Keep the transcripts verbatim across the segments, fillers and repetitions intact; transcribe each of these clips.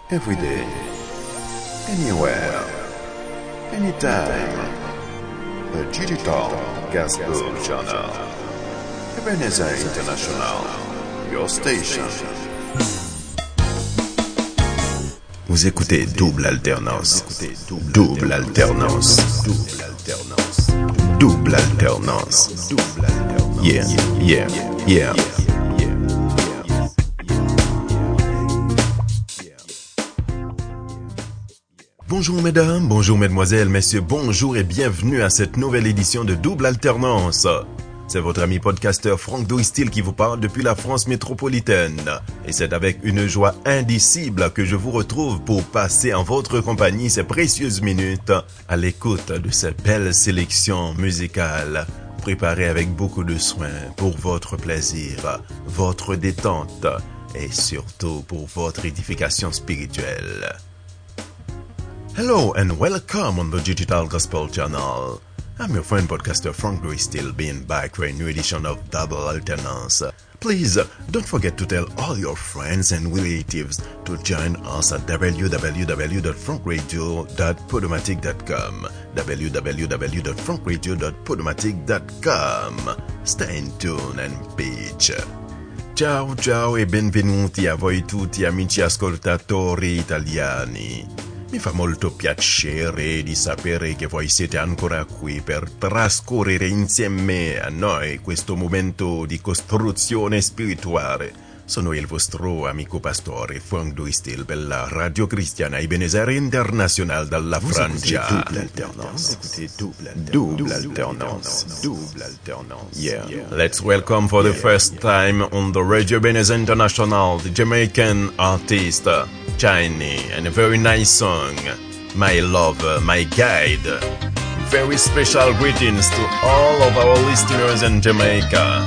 every day, anywhere, anytime. The Digital Gospel Channel. Ebenezer International, your station. Vous écoutez Double Alternance. Double Alternance. Double Alternance. Double Alternance. Yeah, yeah, yeah. Bonjour mesdames, bonjour mesdemoiselles, messieurs, bonjour et bienvenue à cette nouvelle édition de Double Alternance. C'est votre ami podcasteur Franck Doristil qui vous parle depuis la France métropolitaine. Et c'est avec une joie indicible que je vous retrouve pour passer en votre compagnie ces précieuses minutes à l'écoute de cette belle sélection musicale préparée avec beaucoup de soin pour votre plaisir, votre détente et surtout pour votre édification spirituelle. Hello and welcome on the Digital Gospel Channel. I'm your friend podcaster Franck Doristil being back for a new edition of Double Alternance. Please don't forget to tell all your friends and relatives to join us at w w w dot frank radio dot podomatic dot com. w w w dot frank radio dot podomatic dot com. Stay in tune and pitch. Ciao ciao e benvenuti a voi tutti amici ascoltatori italiani. Mi fa molto piacere di sapere che voi siete ancora qui per trascorrere insieme a noi questo momento di costruzione spirituale. Sono il vostro amico pastore Franck Doristil per la Radio Cristiana Ebenezer International dalla Francia. Double Alternance. Double Alternance. Double Alternance. Yeah. Let's welcome for the first time on the Radio Ebenezer International the Jamaican artist Chiny, and a very nice song, My Lover, My Guide. Very special greetings to all of our listeners in Jamaica.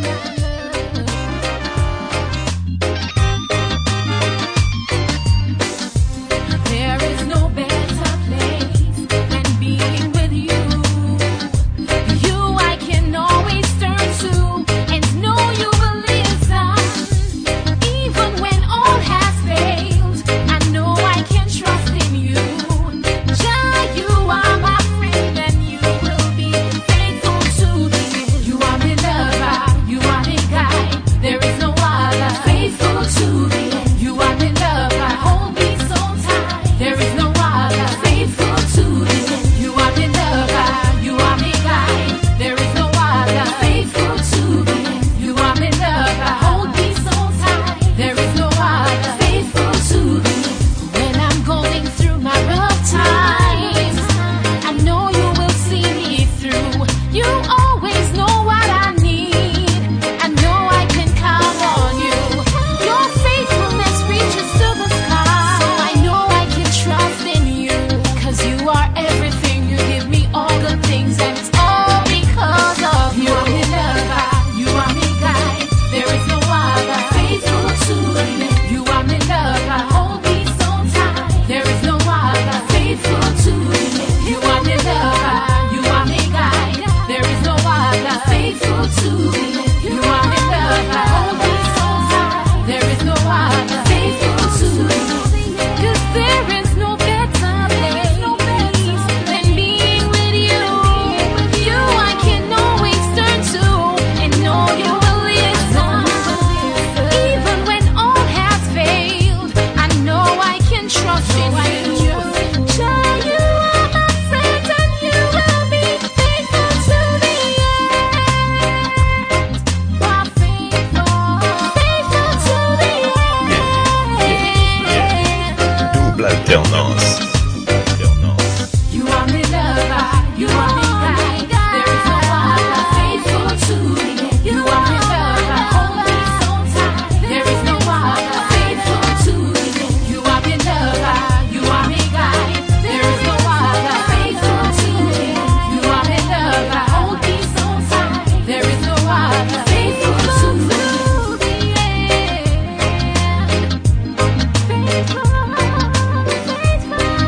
Faithful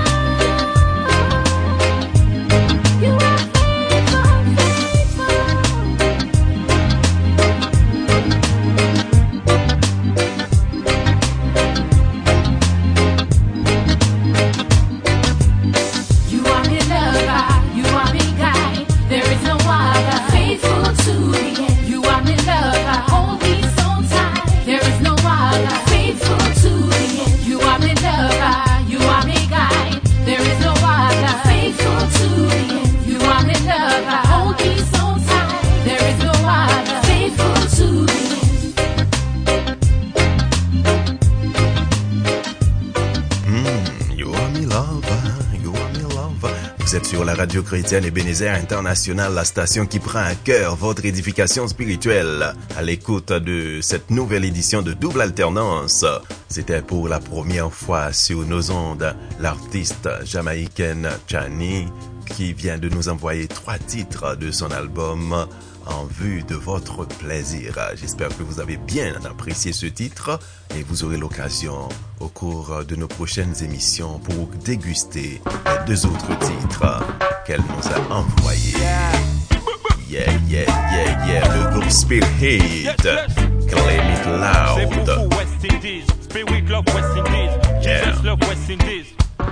Vous êtes sur la radio chrétienne Ebenezer International, la station qui prend à cœur votre édification spirituelle. À l'écoute de cette nouvelle édition de Double Alternance. C'était pour la première fois sur nos ondes l'artiste jamaïcaine Chani qui vient de nous envoyer trois titres de son album En vue de votre plaisir. J'espère que vous avez bien apprécié ce titre et vous aurez l'occasion au cours de nos prochaines émissions pour déguster les deux autres titres qu'elle nous a envoyés. Yeah, yeah, yeah, yeah, le groupe Spirit, Claim It Loud. Spirit love West Indies, Jesus love West Indies.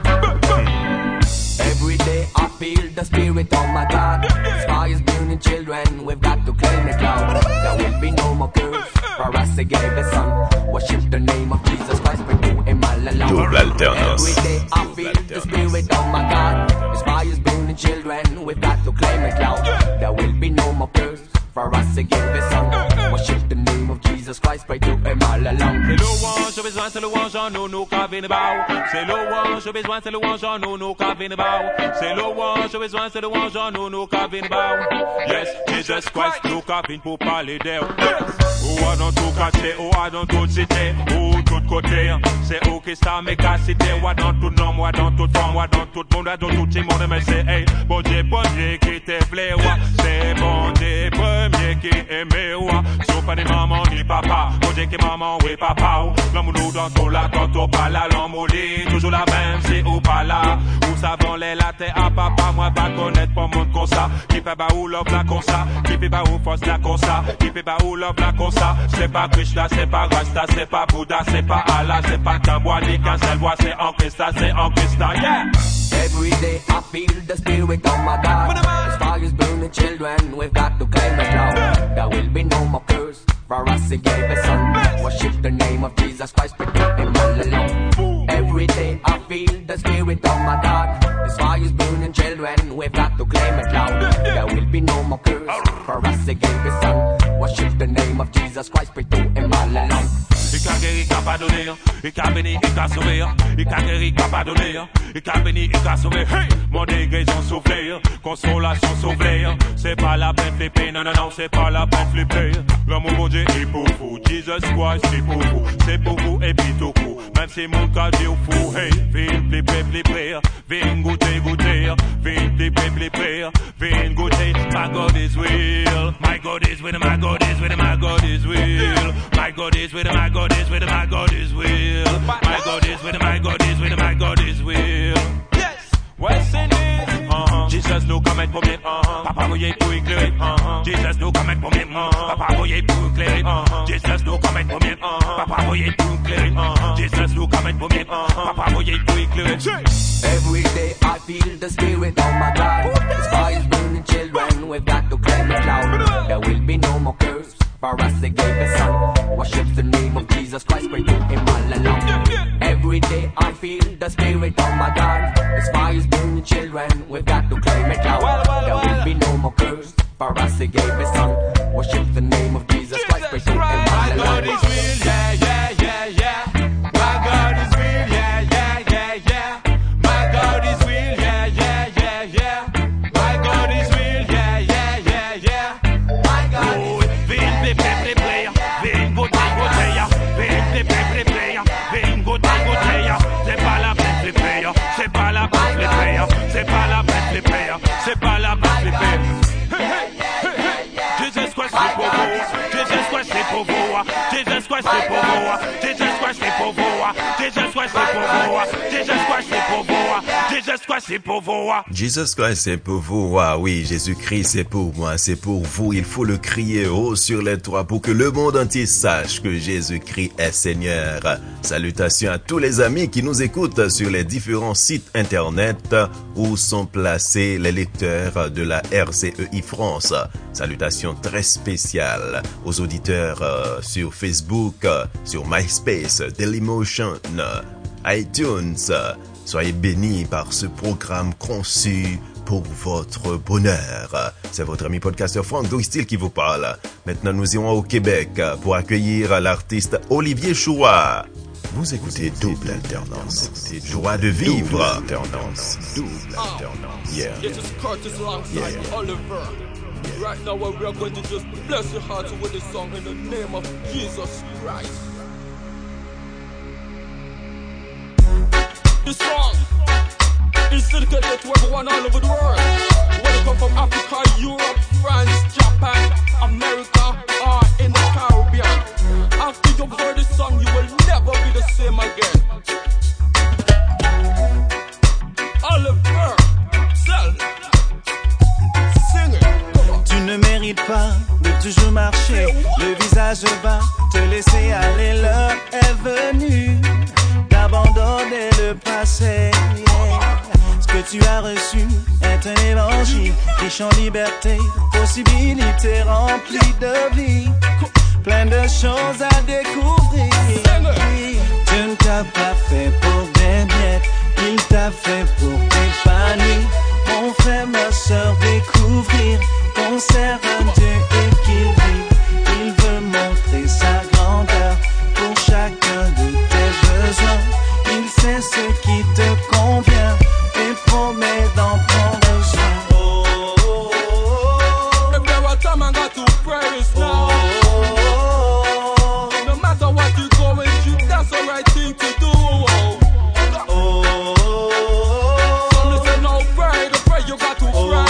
Every day I feel the spirit of my God. Sky is burning children, we've got to claim it loud. There will be no more curse, for us he gave his son. Worship the name of Jesus Christ, we do him all alone. Double alternance. Every day I feel the spirit of my God. The sky is burning children, we've got to claim it loud. There will be no more curse, for us he gave his son. Worship the name of Jesus Christ, pray to him all along. C'est louange, j'ai besoin, c'est louange, en nous, nous, cabine bao. C'est louange, j'ai besoin, c'est louange, en nous, nous, cabine bao. C'est louange, j'ai besoin, c'est louange, en nous, nous, cabine bao. Yes, Jesus Christ, nous, cabine pour parler d'elle. Ou à dans tout quartier, ou à dans toute cité, ou tout côté. C'est où qui ça méga cité, ou à dans tout nom, ou à dans toute forme, ou à dans tout monde, ou à dans tout le monde, mais c'est, hey, bon Dieu, bon Dieu, qui te plaît, ou c'est bon Dieu, premier qui aimait, ou sauf pas des mamans ni papa, bon Dieu qui maman, oui papa, ou l'amour nous dans ton la, quand on parle à l'amour, toujours la même, c'est ou pas là, ou savons les latés à papa, moi pas connaître pas monde comme ça, qui fait pas ou love la comme ça, qui fait pas ou force la comme ça, qui fait pas ou love la comme ça, c'est pas Krishna, c'est pas Rasta, c'est pas Bouddha, c'est pas Allah, c'est pas Tamboa, ni qu'un seul bois, c'est en Christa, c'est en Christa, yeah! Every day I feel the spirit of my God. The sky is burning children, we've got to claim it loud. There will be no more curse, for us he gave his son. Worship the name of Jesus Christ, pray to him all alone. Every day I feel the spirit of my God. The sky is burning children, we've got to claim it loud. There will be no more curse, for us he gave his son. Worship the name of Jesus Christ, pray to him all alone. Il qu'a guéri, il qu'a pas donné, il qu'a béni, il qu'a sauvé, il qu'a guéri, il qu'a pas donné, il qu'a béni, il qu'a sauvé, hey! Mon déguisant soufflé, consolation soufflée, c'est pas la peine flipper, non, non, non, c'est pas la peine flipper. L'amour mon Dieu est pour vous, Jesus Christ c'est pour vous, c'est pour vous et puis tout coup, même si mon cas dit au fou, hey! Viens flipper, flipper, viens goûter, goûter, viens flipper, flipper, viens goûter, my God is real, my God is with him, my God is with him, my God is real, my God is with him, my God is with him, my God is real. My God is with him, my God is with him, my God is real. Yes, West Indies. Uh-huh. Jesus nous comme être premier. Uh-huh. Papa voyez pour éclairer. Uh-huh. Jesus nous comme être premier. Uh-huh. Papa voyez pour éclairer. Uh-huh. Jesus nous comme être premier. Uh-huh. Papa voyez pour éclairer. Uh-huh. Jesus nous comme être premier. Uh-huh. Papa voyez pour éclairer. Every day I feel the spirit of my God. The sky is burning children, we've got to claim it loud. There will be no more curse, for us he gave his son. Worship the name of Jesus Christ, pray to him all along. Every day I feel the spirit of my God. The sky is burning children, we've got to claim it loud. There will be no more curse, for us he gave his son. Worship the name of Jesus Christ, pray to him all along. My God is real, yeah, yeah, yeah, yeah. My God is real, yeah, yeah, yeah, yeah. My God is real, yeah, yeah, yeah, yeah. My God is real, yeah, yeah, yeah, yeah. My God is real. C'est pas la peine de flipper, c'est pas la peine de flipper, c'est pas la peine de flipper, c'est pas la peine de flipper. Jesus Christ c'est pour vous, Jesus Christ c'est pour vous, Jesus Christ c'est pour vous, Jesus Christ c'est pour vous, Jesus Christ c'est pour vous, Jesus Christ c'est pour vous, Jesus Christ c'est pour vous. Jesus Christ c'est pour vous, ah oui, Jésus-Christ c'est pour moi, c'est pour vous, il faut le crier haut sur les toits pour que le monde entier sache que Jésus-Christ est Seigneur. Salutations à tous les amis qui nous écoutent sur les différents sites internet où sont placés les lecteurs de la R C E I France. Salutations très spéciales aux auditeurs euh, sur Facebook, euh, sur MySpace, Dailymotion, euh, iTunes. Soyez bénis par ce programme conçu pour votre bonheur. C'est votre ami podcasteur Frank Doistil qui vous parle. Maintenant, nous irons au Québec pour accueillir l'artiste Olivier Choua. Vous écoutez Double Alternance. Joie de vivre. Alternance. Double Alternance. Yeah. It is Curtis alongside Yeah. Oliver. Right now we are going to just bless your heart with this song in the name of Jesus Christ. This song is dedicated to everyone all over the world. Whether you come from Africa, Europe, France, Japan, America, or in the Caribbean. After you've heard this song, you will never be the same again. Oliver, sell it. Sing it. Come on. Tu ne mérites pas de toujours marcher le visage bas, te laisser aller. L'heure est venue d'abandonner le passé. Yeah. Ce que tu as reçu est un évangile riche en liberté, possibilités remplies de vie, plein de choses à découvrir. Dieu ne t'a pas fait pour des miettes, il t'a fait pour t'épanouir. Mon frère, ma soeur, découvrir ton sert un Dieu et qu'il vit. Il veut montrer sa grandeur pour chacun de tes besoins. Il sait ce qui te convient et promet d'en prendre soin. Oh, oh, oh, oh. If there was time I got to praise now. No matter what you're going through, that's the right thing to do. Oh, oh, oh. So listen now, pray, the pray you got to pray.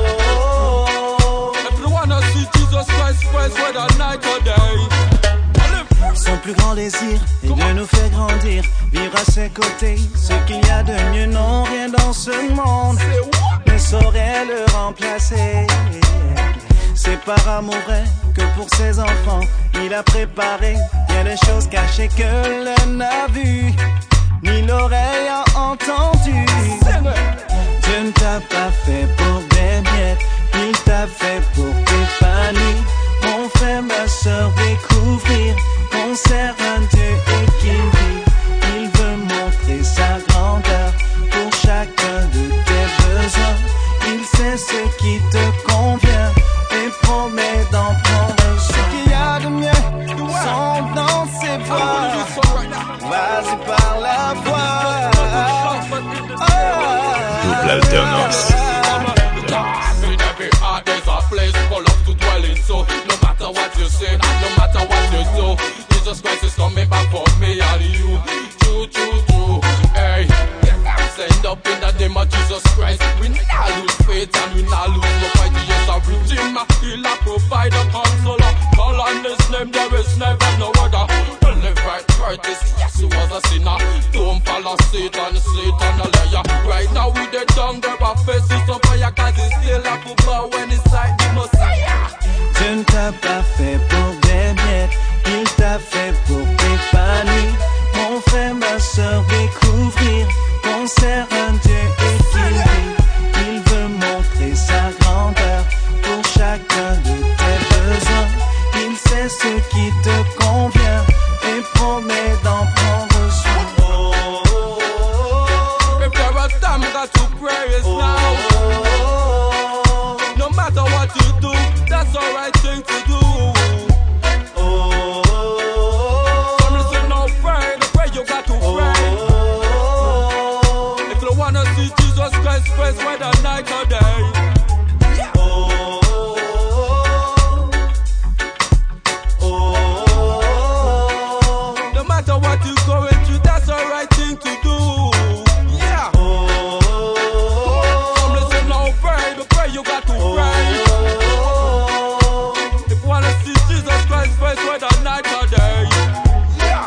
If you wanna see Jesus Christ first, whether night or day. Son plus grand désir est de nous faire grandir, vivre à ses côtés. Ce qu'il y a de mieux, non, rien dans ce monde ne saurait le remplacer. C'est par amour vrai que pour ses enfants, il a préparé bien des choses cachées que l'œil n'a vues, ni l'oreille a entendu. Dieu ne t'a pas fait pour des miettes, il t'a fait pour t'épanouir. Mon frère, ma soeur, découvrir qu'on sert un Dieu et qu'il vit. Il veut montrer sa grandeur pour chacun de tes besoins. Il sait ce qui te convient et promet d'en prendre soin. Qu'il y a de mieux sont dans ses voies. Vas-y par la voix. Double Alternance. In every heart there's a place for love to dwell in. So no matter what you say, no matter what you do, Jesus Christ is coming back for me and you. True, true, true. Hey, I'm sent up in the name of Jesus Christ. We not lose faith and we not lose no fight. Yes, a redeemer, healer, provider, consoler. Call on His name, there is never no other. Live right, Curtis, yes, he was a sinner. Don't follow Satan, Satan a liar. Right now we the tongue, there are faces of fire, cause he's still a football when he's like the Messiah. Dieu ne t'a pas fait pour des miettes, il t'a fait pour t'épanouir. Mon frère, ma soeur, découvrir qu'on sert un Dieu et qu'il vit. Il veut montrer sa grandeur pour chacun de tes besoins. Il sait ce qui te convient et promet d'en prendre soin. Oh, oh, oh. If there was time, got to pray is now. No matter what you do, that's the right thing to do. Oh, oh, oh. So listen now, pray, the pray you got to pray. If you wanna see Jesus Christ face, whether night or day. Yeah. Oh, oh, oh. No matter what you're going through, that's the right thing to do. Yeah. Oh, So listen now, pray, the pray you got to pray. If you wanna see Jesus Christ face, whether night or day. Yeah.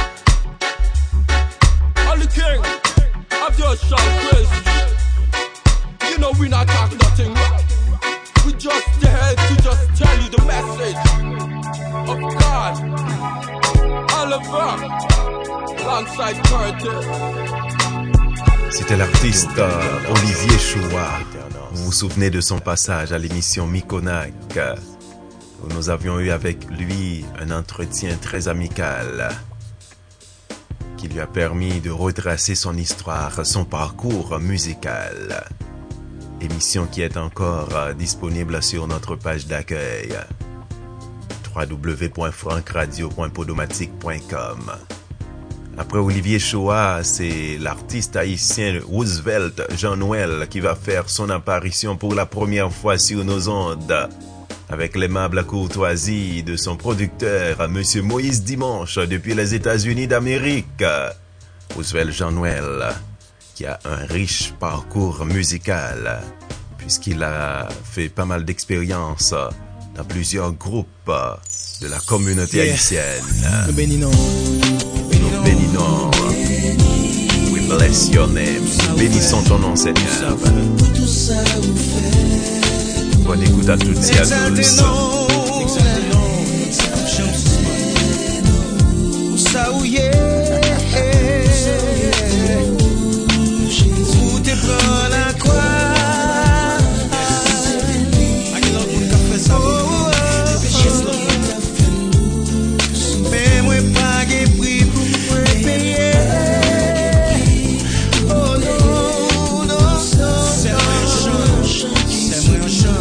Only King of your shout crazy. You know we not talk nothing right. We just there to just tell you the message of God. Oliver, alongside Curtis. C'était l'artiste euh, Olivier Choua. Vous vous souvenez de son passage à l'émission Mikonak, où nous avions eu avec lui un entretien très amical qui lui a permis de retracer son histoire, son parcours musical. Émission qui est encore euh, disponible sur notre page d'accueil w w w point frank radio point podomatic point com. Après Olivier Choa, c'est l'artiste haïtien Roosevelt Jean-Noël qui va faire son apparition pour la première fois sur nos ondes, avec l'aimable courtoisie de son producteur, Monsieur Moïse Dimanche, depuis les États-Unis d'Amérique. Roosevelt Jean-Noël, qui a un riche parcours musical, puisqu'il a fait pas mal d'expériences dans plusieurs groupes de la communauté yeah. haïtienne. Le Béninon. Nous bénissons. We bless your name. Nous bénissons ton nom, Seigneur. Bonne écoute à toutes et à tous. Où t'es prends la croix. Mais moi pas de prix pour moi payer. Oh non, non, non. C'est moi un chant. C'est moi un chant.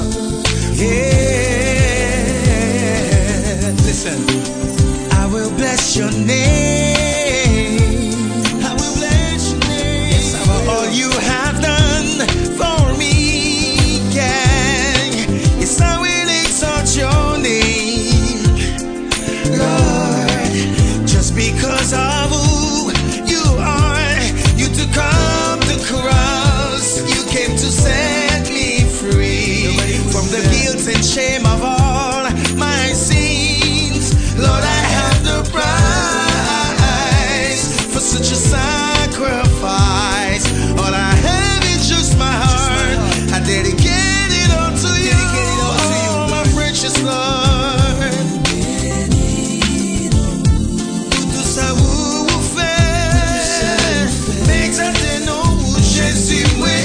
Yeah. Listen. I will bless your name. I will bless your name. Yes, for all you have done for me, gang. Yes, I will exalt your name, Lord. Just because of who you are, you took up the cross. You came to set me free from the guilt and shame of all my sins. Lord, I have the price for such a sacrifice. All I have is just my heart. I dedicate it all to you, oh, my precious Lord. Tout ça vous fait, mais exactement où Jésus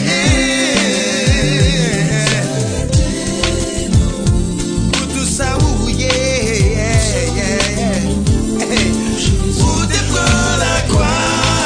est. Tout ça vous yeah, yeah, yeah. Où t'es prends la croix.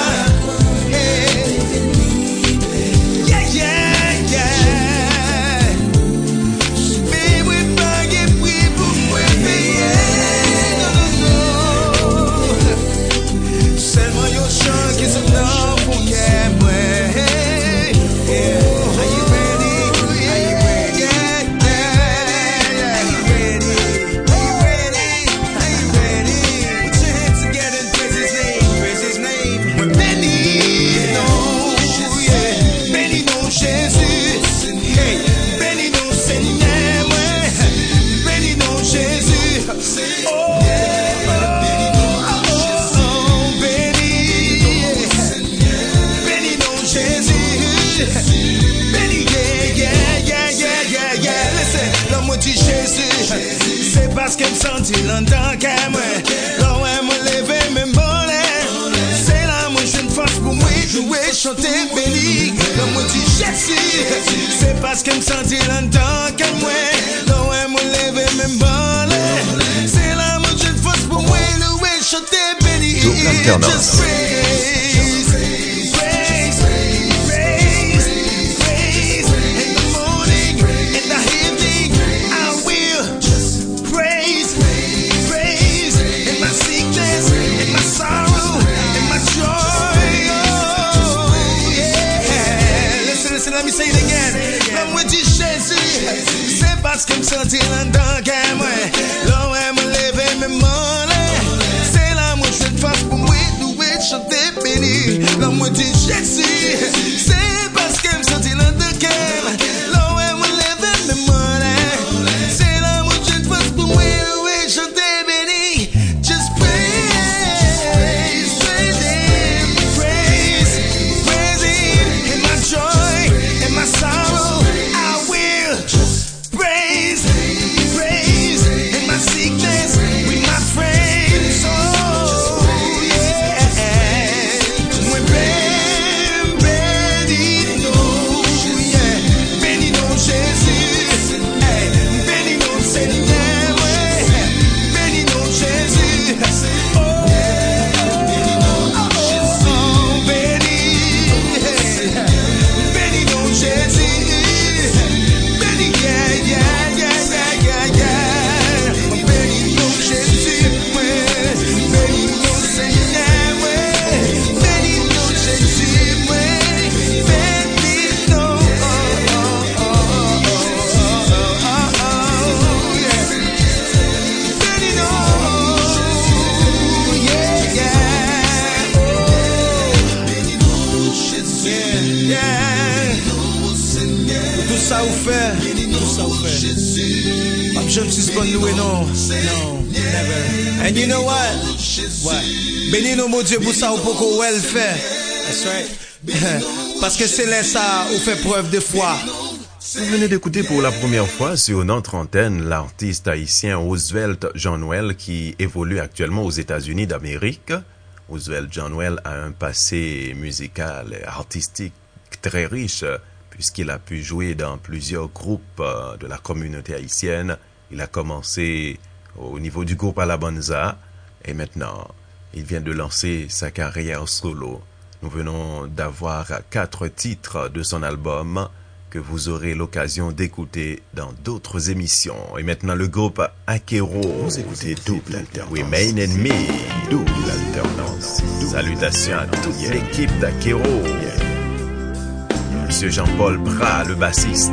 Yeah, yeah, yeah. Mais oui, pas de prix pour moi payer. Non, non, non. Seulement yo chant qui se donne pour qu'elle moi. Yeah. Are you ready? Are you ready? Yeah, yeah. Are you ready? Are you ready? Are you ready? Put your hands together and praise His name. Praise His name. We're bénissons, yeah. Bénissons Jésus. Hey, bénissons Seigneur, ouais. Bénissons Jésus. Oh, oh, bénis. Bénissons Jésus. Bénis, yeah, yeah, yeah, yeah, yeah. Listen, l'homme dit Jésus. C'est parce qu'elle me sentit longtemps qu'elle moi. Quand elle me levait, me molait. C'est là, moi, j'ai une force pour moi. Jouer, chanter, béni. L'homme dit Jésus. C'est parce qu'elle me sentit longtemps qu'elle moi. Quand elle me levait, me molait. C'est là, moi, j'ai une force pour moi. Jouer, chanter, béni. Toute alternance. Just praise, praise, praise, praise. In the morning, in the evening, I will just praise, praise. In my sickness, in my sorrow, in my joy. Oh, yeah. Listen, listen, let me say it again. L'homme dit Jésus, c'est parce qu'il me sentit longtemps qu'elle moi. L'homme me lever, me mollet. C'est l'amour, je te fasse pour moi, louer, chanter, béni. L'homme dit Jésus, c'est parce qu'il me sentit longtemps qu'elle moi. L'homme me lever, me mollet. C'est l'amour, je te fasse pour moi, louer, chanter, béni. Just praise, praise Him, praise, praise Him. In my joy, in my sorrow, I will just praise, praise. In my sickness, with my friends, oh yeah. When bam, ready, Yeah, yeah. Tout ça vous fait, tout ça vous fait. I'm sure she's gonna do it, no, no, never. And you know what? What? Béni nous mon Dieu pour ça ou pour qu'on le fait. That's right. Parce que c'est là ça où fait preuve de foi. Vous venez d'écouter pour la première fois sur notre antenne l'artiste haïtien Roosevelt Jean Noël qui évolue actuellement aux États-Unis d'Amérique. Roosevelt Jean Noël a un passé musical et artistique très riche puisqu'il a pu jouer dans plusieurs groupes de la communauté haïtienne. Il a commencé au niveau du groupe Alabanza et maintenant il vient de lancer sa carrière solo. Nous venons d'avoir quatre titres de son album que vous aurez l'occasion d'écouter dans d'autres émissions. Et maintenant le groupe Akero. Vous écoutez Double Alternance. Remain in Me. Double Alternance. Salutations à toute yeah. l'équipe d'Akero. Yeah. Monsieur Jean-Paul Bras, le bassiste.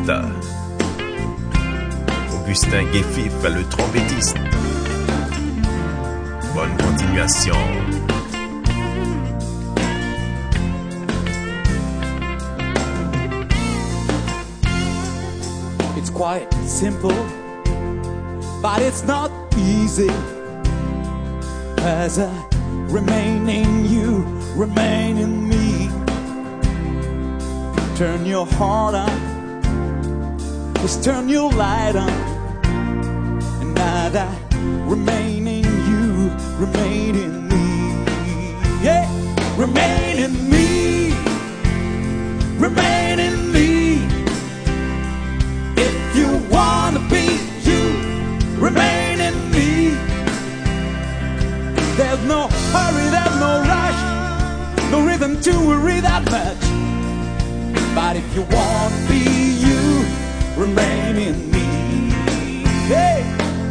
Augustin Guéfif, le trompettiste. Bonne continuation. It's quite simple, but it's not easy. As I remain in you, remain in me. Turn your heart on, just turn your light on. And now that remain in you, remain in me. Yeah, remain in me, remain in me. If you wanna be you, remain in me. There's no hurry, there's no rush, no rhythm to worry that much. But if you wanna be you, remain in me. Hey!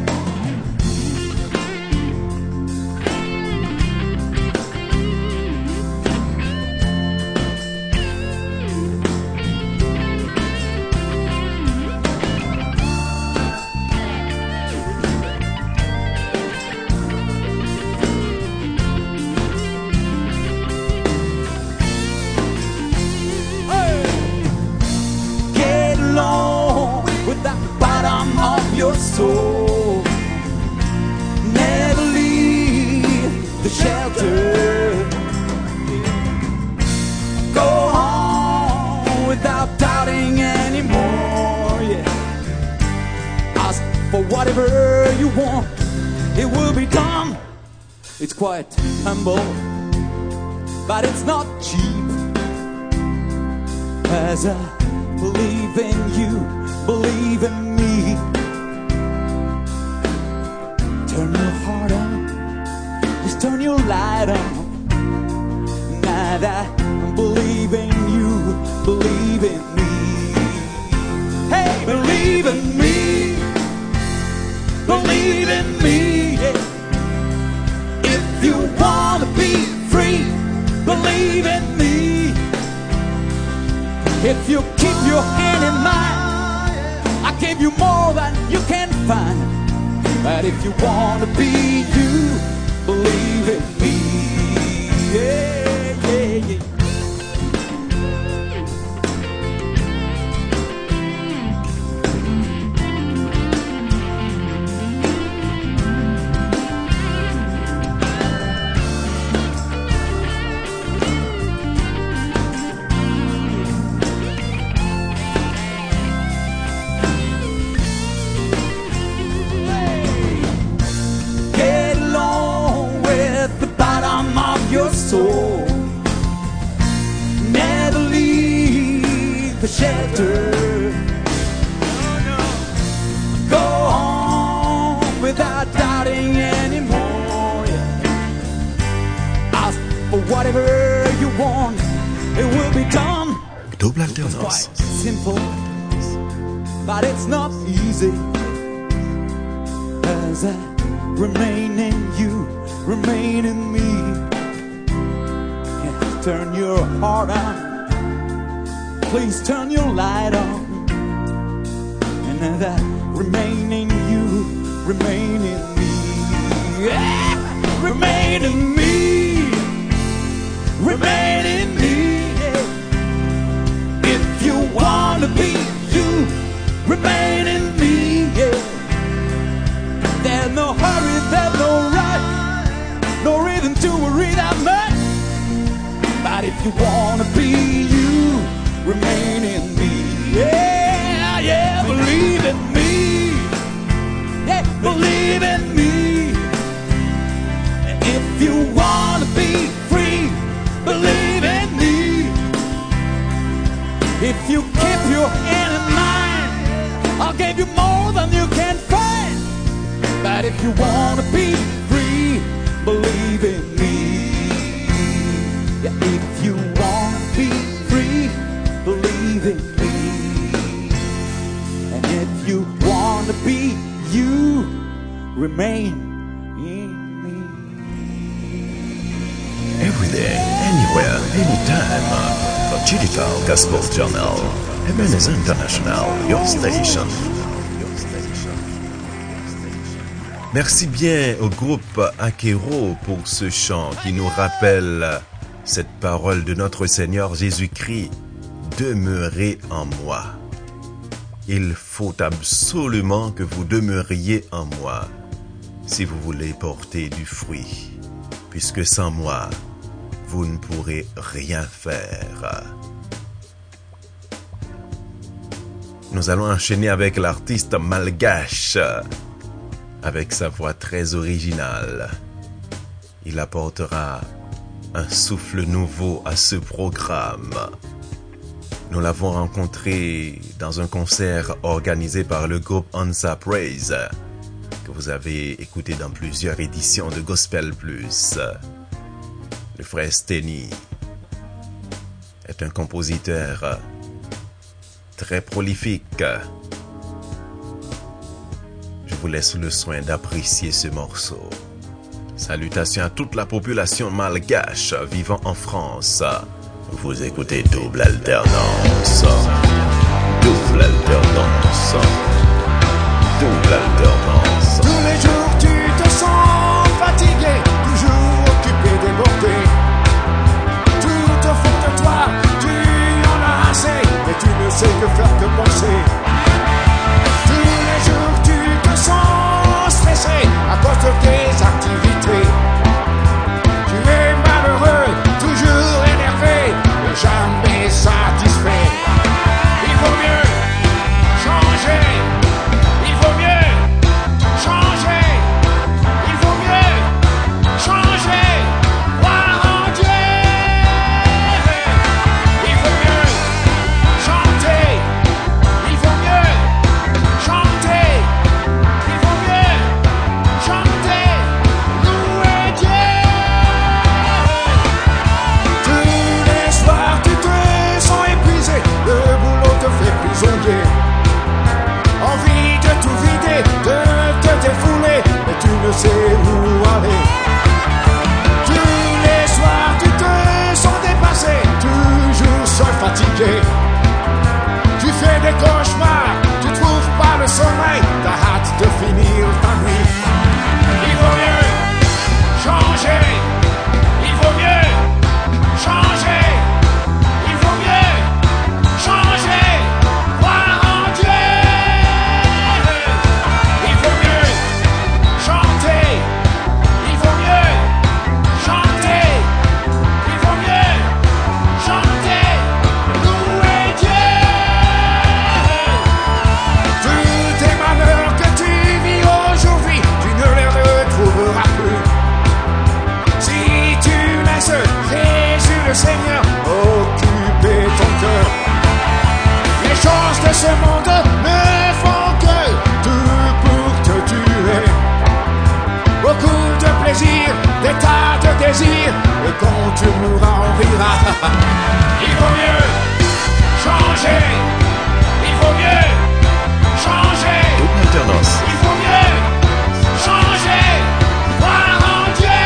soul. Never leave the shelter. Go on without doubting anymore. Yeah. Ask for whatever you want, it will be done. It's quite humble, but it's not cheap. As I believe in you, believe in me. Turn your heart on, just turn your light on. Now that I believe in you, believe in me. Hey, believe in me, believe in me. If you wanna be free, believe in me. If you keep your hand in mine, I give you more than you can find. But if you wanna be you, believe in me. Yeah, yeah, yeah. Soul. Never leave the shelter. Go on without doubting anymore. Yeah. Ask for whatever you want, it will be done. Double It's alternance. quite simple, but it's not easy. As I remain in you, remain in me. Turn your heart on, please turn your light on. And that remain in you, remain in me. Yeah! Remain in me, remain in me. Yeah. If you keep your end in mind, I'll give you more than you can find. But if you wanna be free, believe in me. Yeah, if you wanna be free, believe in me. And if you wanna be you, remain in me. Everything, anywhere, anytime. The Digital Gospel Journal, Ebenezer International, your station. Merci bien au groupe Akero pour ce chant qui nous rappelle cette parole de notre Seigneur Jésus-Christ. Demeurez en moi. Il faut absolument que vous demeuriez en moi si vous voulez porter du fruit, puisque sans moi, vous ne pourrez rien faire. Nous allons enchaîner avec l'artiste malgache, avec sa voix très originale. Il apportera un souffle nouveau à ce programme. Nous l'avons rencontré dans un concert organisé par le groupe Ansa Praise, que vous avez écouté dans plusieurs éditions de Gospel Plus. Le frère Steny est un compositeur très prolifique. Je vous laisse le soin d'apprécier ce morceau. Salutations à toute la population malgache vivant en France. Vous écoutez Double Alternance. Double Alternance. Double Alternance. Tous les jours tu te sens fatigué, toujours occupé, débordé. Tout au fond de toi, tu en as assez, mais tu ne sais que faire que penser. Tous les jours tu te sens stressé à cause de tes activités. Tu es malheureux, toujours énervé, mais jamais satisfait. Il vaut mieux changer. Il vaut mieux changer. Il vaut mieux changer. Croire en Dieu. Il vaut mieux chanter. Il vaut mieux chanter. Il vaut mieux chanter. Louer Dieu. Tous les soirs tu te sens épuisé, le boulot te fait prisonnier. Envie de tout vider, de te défouler, mais tu ne sais où aller. Tous les soirs tu te sens dépassé, toujours seul, fatigué. Tu fais des cauchemars, tu trouves pas le sommeil, t'as hâte de finir ta nuit. Il vaut mieux changer, il vaut mieux changer, il vaut mieux changer, croire en Dieu. Il vaut mieux chanter, il vaut mieux chanter, il vaut mieux chanter, louer Dieu. Tous tes malheurs que tu vis aujourd'hui, tu ne les retrouveras plus. Si tu laisses Jésus le Seigneur occuper ton cœur, les choses de ce monde ne font que tout pour te tuer. Beaucoup de plaisir, des tas de désirs, et quand tu mourras on rira. Il vaut mieux changer, il vaut mieux changer, Double Alternance. il vaut mieux changer, croire en Dieu.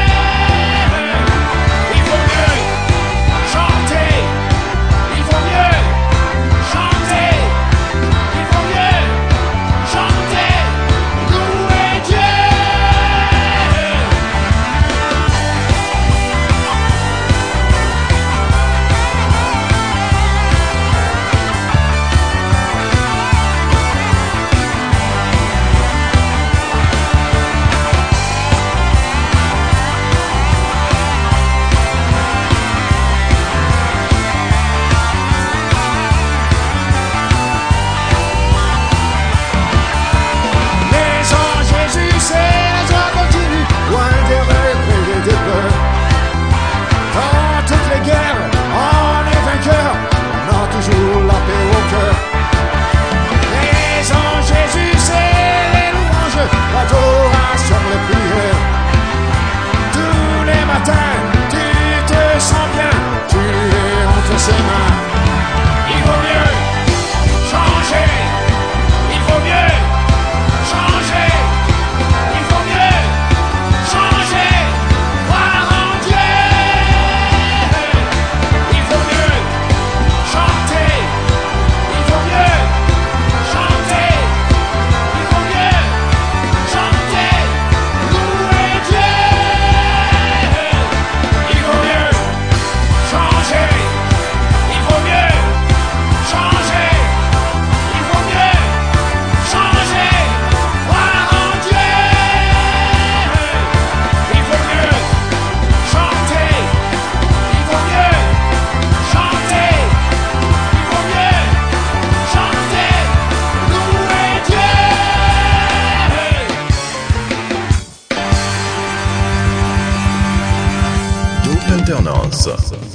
Il vaut mieux chanter, il vaut mieux chanter, il vaut mieux chanter, louer Dieu. ses mains. Il vaut mieux changer. Il vaut mieux changer. Il vaut mieux changer. Croire en Dieu. Il vaut mieux chanter. Il vaut mieux chanter. Il vaut mieux chanter. Louer Dieu. Il vaut mieux changer. Il vaut mieux changer. Il vaut mieux changer. Croire en Dieu. Il vaut mieux chanter. Il vaut mieux chanter. Il vaut mieux chanter. Louer Dieu. Double alternance.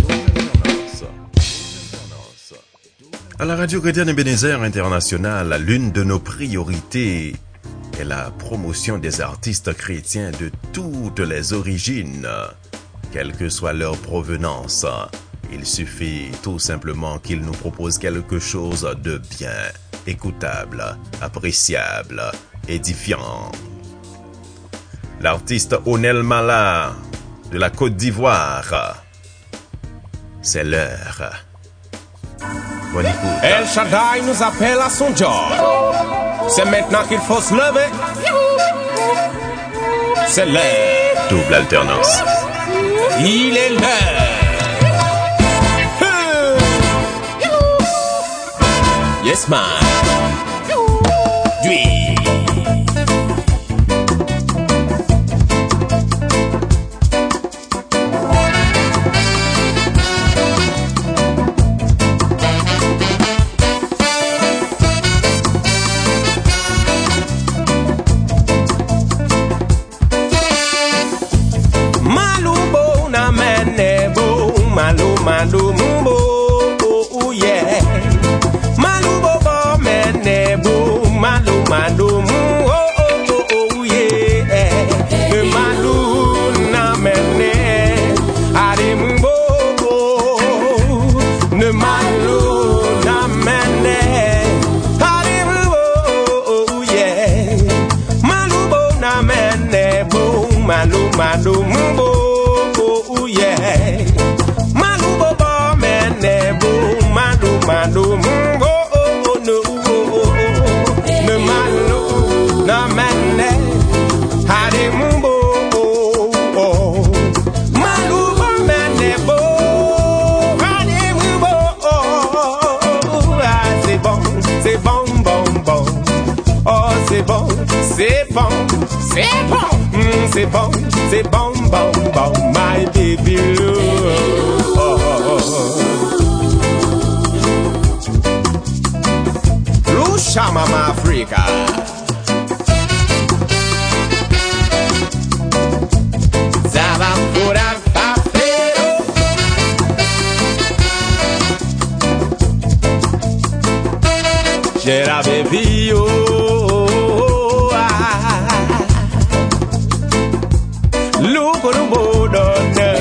À la radio chrétienne Ebenezer International, l'une de nos priorités est la promotion des artistes chrétiens de toutes les origines, quelle que soit leur provenance. Il suffit tout simplement qu'ils nous proposent quelque chose de bien, écoutable, appréciable, édifiant. L'artiste Onel Mala de la Côte d'Ivoire, c'est l'heure. Bonne écoute. El Shaddai nous appelle à son job. C'est maintenant qu'il faut se lever. C'est l'heure. Double alternance. Il est l'heure. Yes, man. Oui. Malubo na menebo, malu malu mumbo, oh yeah. Malubo bo menebo, malu malu mumbo, oh oh oh yeah. Malu na mene, ade mumbo, ne malu na mene, ade mumbo, oh yeah. Malubo na menebo, malu malu mumbo. Manu mungo oh no oh me manu na mane hade mumbo oh manu bo mane bo hade mumbo oh ah c'est bon c'est bon bon bon oh c'est bon c'est bon c'est bon mm, c'est bon c'est bon bon bon my baby love oh, oh, oh. Mama Africa. Zaba pura papero. J'era baby oh ah. Look on the border.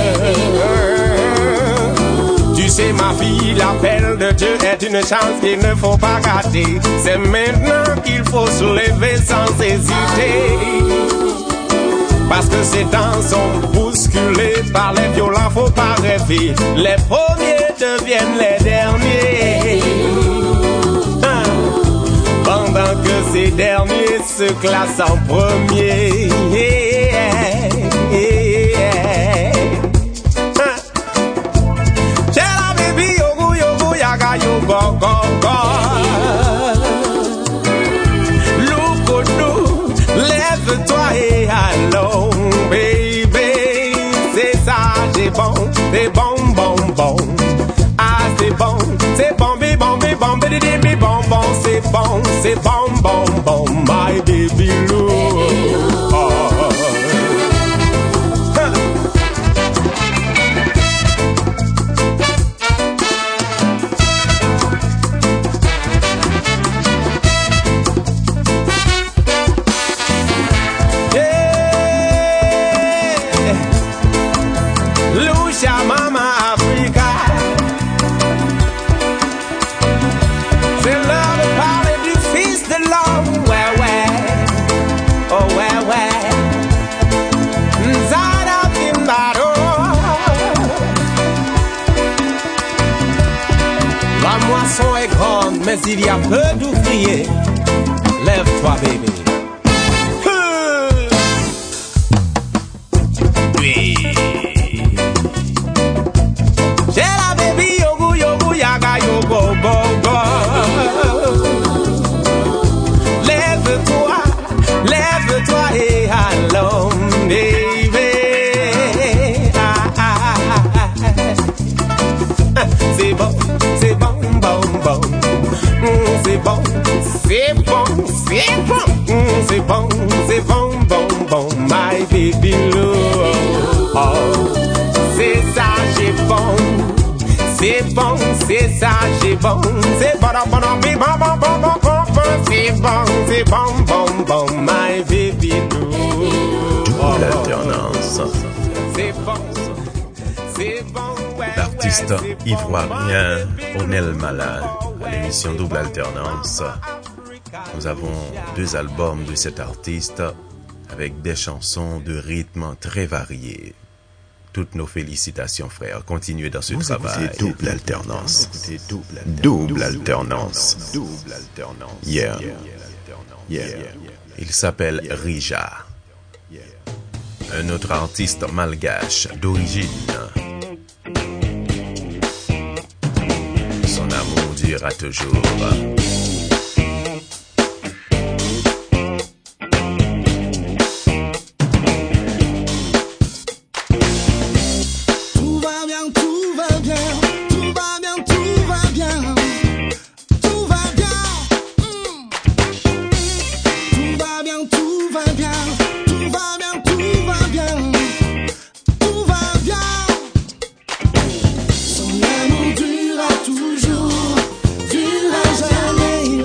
Tu sais ma fille, l'appel de Dieu est une chance qu'il ne faut pas rater. C'est maintenant qu'il faut se lever sans hésiter. Parce que ces temps sont bousculés par les violents, faut pas rêver. Les premiers deviennent les derniers. Hein? Pendant que ces derniers se classent en premier. Yeah, yeah, yeah. Yo go go go. Look nous, lève-toi et allons, baby. C'est ça, c'est bon, c'est bon, bon, bon. Ah, c'est bon, c'est bon, bé, bon, bé, bon, bé, bé, bé, bon, bon, c'est bon, c'est bon, bon, bon, my baby Lou. Oh. the love, ouais, ouais. Oh, ouais, ouais. Zara Kimbaro. La moisson est grande, mais il y a peu d'ouvriers. Lève-toi, baby. Oui. J'ai la baby yogu yogu yaga yogo go go. Lève-toi, lève-toi et allons, baby. Ah, ah, ah. C'est bon, c'est bon, bon, bon. Mm, c'est bon, c'est bon, c'est bon. Mm, c'est bon, c'est bon, bon, bon. My baby love. Oh, c'est ça, j'ai bon. C'est bon, c'est ça, j'ai bon. C'est bon, bon, bon, bon, bon, bon, bon, bon, bon. C'est bon, c'est bon, bon, bon. My baby love. Double alternance. C'est bon, c'est bon. L'artiste ivoirien Onel Malade à l'émission Double Alternance. Nous avons deux albums de cet artiste avec des chansons de rythme très variés. Toutes nos félicitations, frères. Continuez dans ce Vous travail. écoutez Double Alternance. Double alternance. Double alternance. Yeah. Yeah. Il s'appelle Rija. Un autre artiste malgache d'origine. Son amour durera toujours. Tout va bien, tout va bien, tout va bien, tout va bien, tout va bien. Mm. Tout va bien, tout va bien, tout va bien, tout va bien, tout va bien. Son amour durera toujours, durera jamais.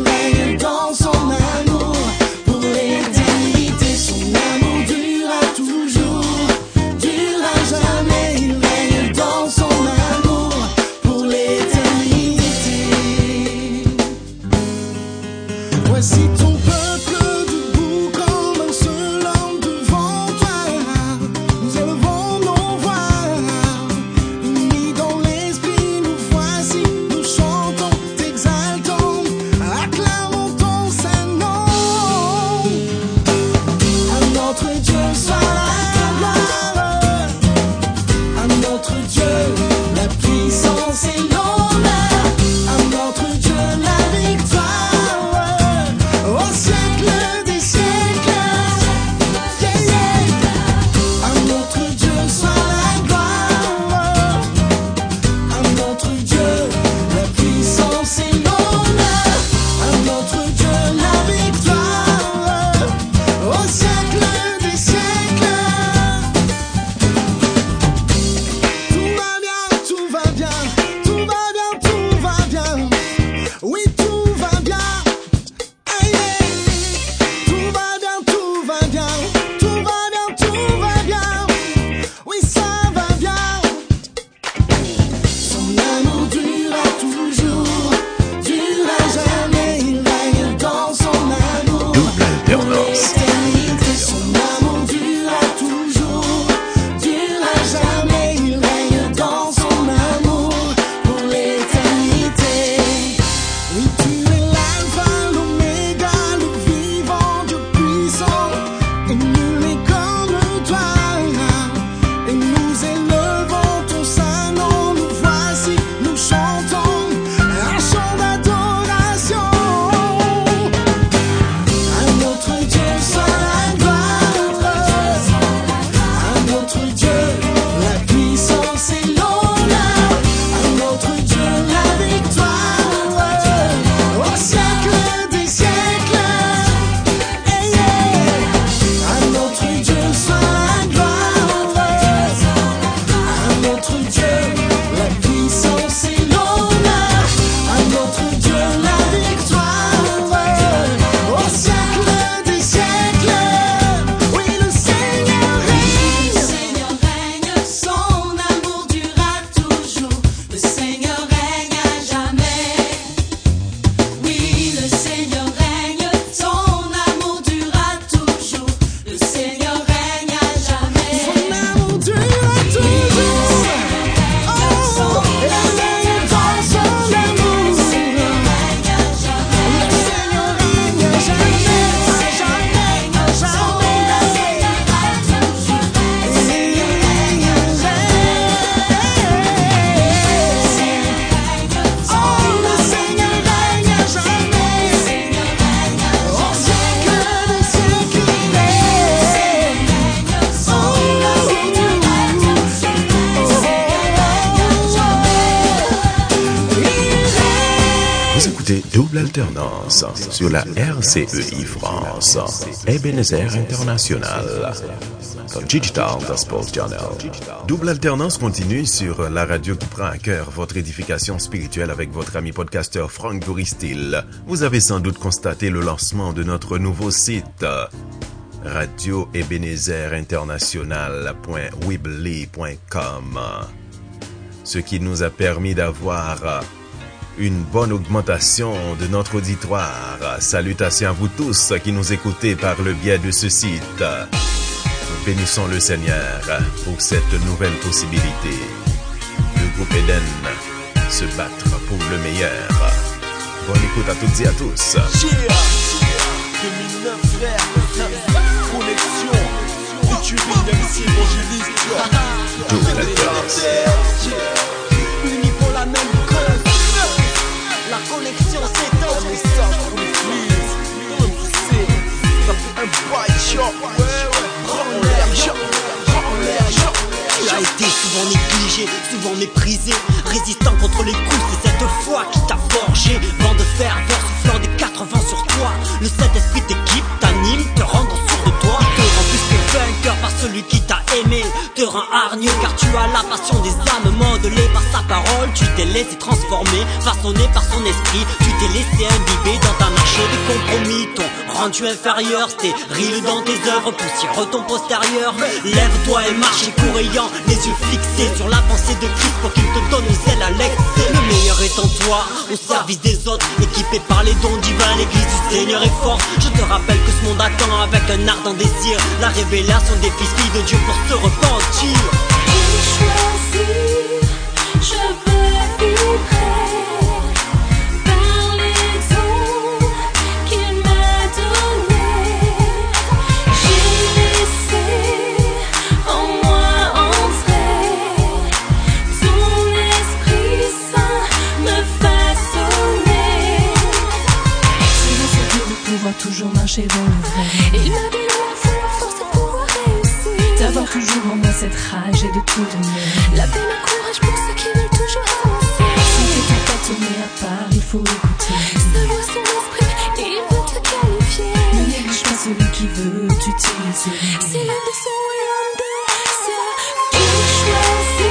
écoutez Double Alternance sur la R C E I France, Ebenezer International, dans Digital Gospel Channel. Double Alternance continue sur la radio qui prend à cœur votre édification spirituelle avec votre ami podcasteur Frank Doristil. Vous avez sans doute constaté le lancement de notre nouveau site, radio ebenezer international point weebly point com, ce qui nous a permis d'avoir une bonne augmentation de notre auditoire. Salutations à vous tous qui nous écoutez par le biais de ce site. Nous bénissons le Seigneur pour cette nouvelle possibilité. Le groupe Eden se battre pour le meilleur. Bonne écoute à toutes et à tous. deux mille neuf frère, connexion, featuring M C évangéliste. Double Alternance. Unis pour la même cause. La connexion s'étend. Un message pour les flics. Comme tu sais, ça fait un bail shop. Ouais, ouais. Prends l'air, shop. Prends l'air, shop. Tu as été souvent négligé, souvent méprisé, résistant contre les coups, c'est cette foi qui t'a forgé. Vent de ferveur soufflant des quatre vents sur toi. Le Saint-Esprit t'équipe, t'anime, te rend sûr de toi. Te rend plus que vainqueur par celui qui t'a aimé. Te rend hargneux car tu as la passion des âmes modelée par sa parole. Tu t'es laissé transformer, façonné par son esprit. Tu t'es laissé imbiber dans ta marche de compromis. Ton rendu inférieur stérile dans tes œuvres, poussière ton postérieur. Lève-toi et marche courayant, les yeux fixés sur la pensée de Christ pour qu'il te donne aux ailes à l'excès. Le meilleur est en toi, au service des autres, équipé par les dons divins, l'église du Seigneur est forte. Je te rappelle que ce monde attend avec un ardent désir la révélation des fils filles de Dieu pour se repentir. J'ai choisi, je veux vibrer par les dons qu'il m'a donnés. J'ai laissé en moi entrer ton Esprit Saint me façonner. C'est dans cette vie de pouvoir toujours marcher dans le vrai. Il m'a donné la foi, la force de pouvoir réussir, d'avoir toujours en moi cette rage et de tout donner. la paix, le courage pour ceux qui veulent toujours avancer. Si t'es pas tourné à part, il faut écouter sa voix, son esprit, il veut te qualifier. Ne néglige pas celui qui veut t'utiliser. C'est l'âme de son royaume des cieux. J'ai choisi,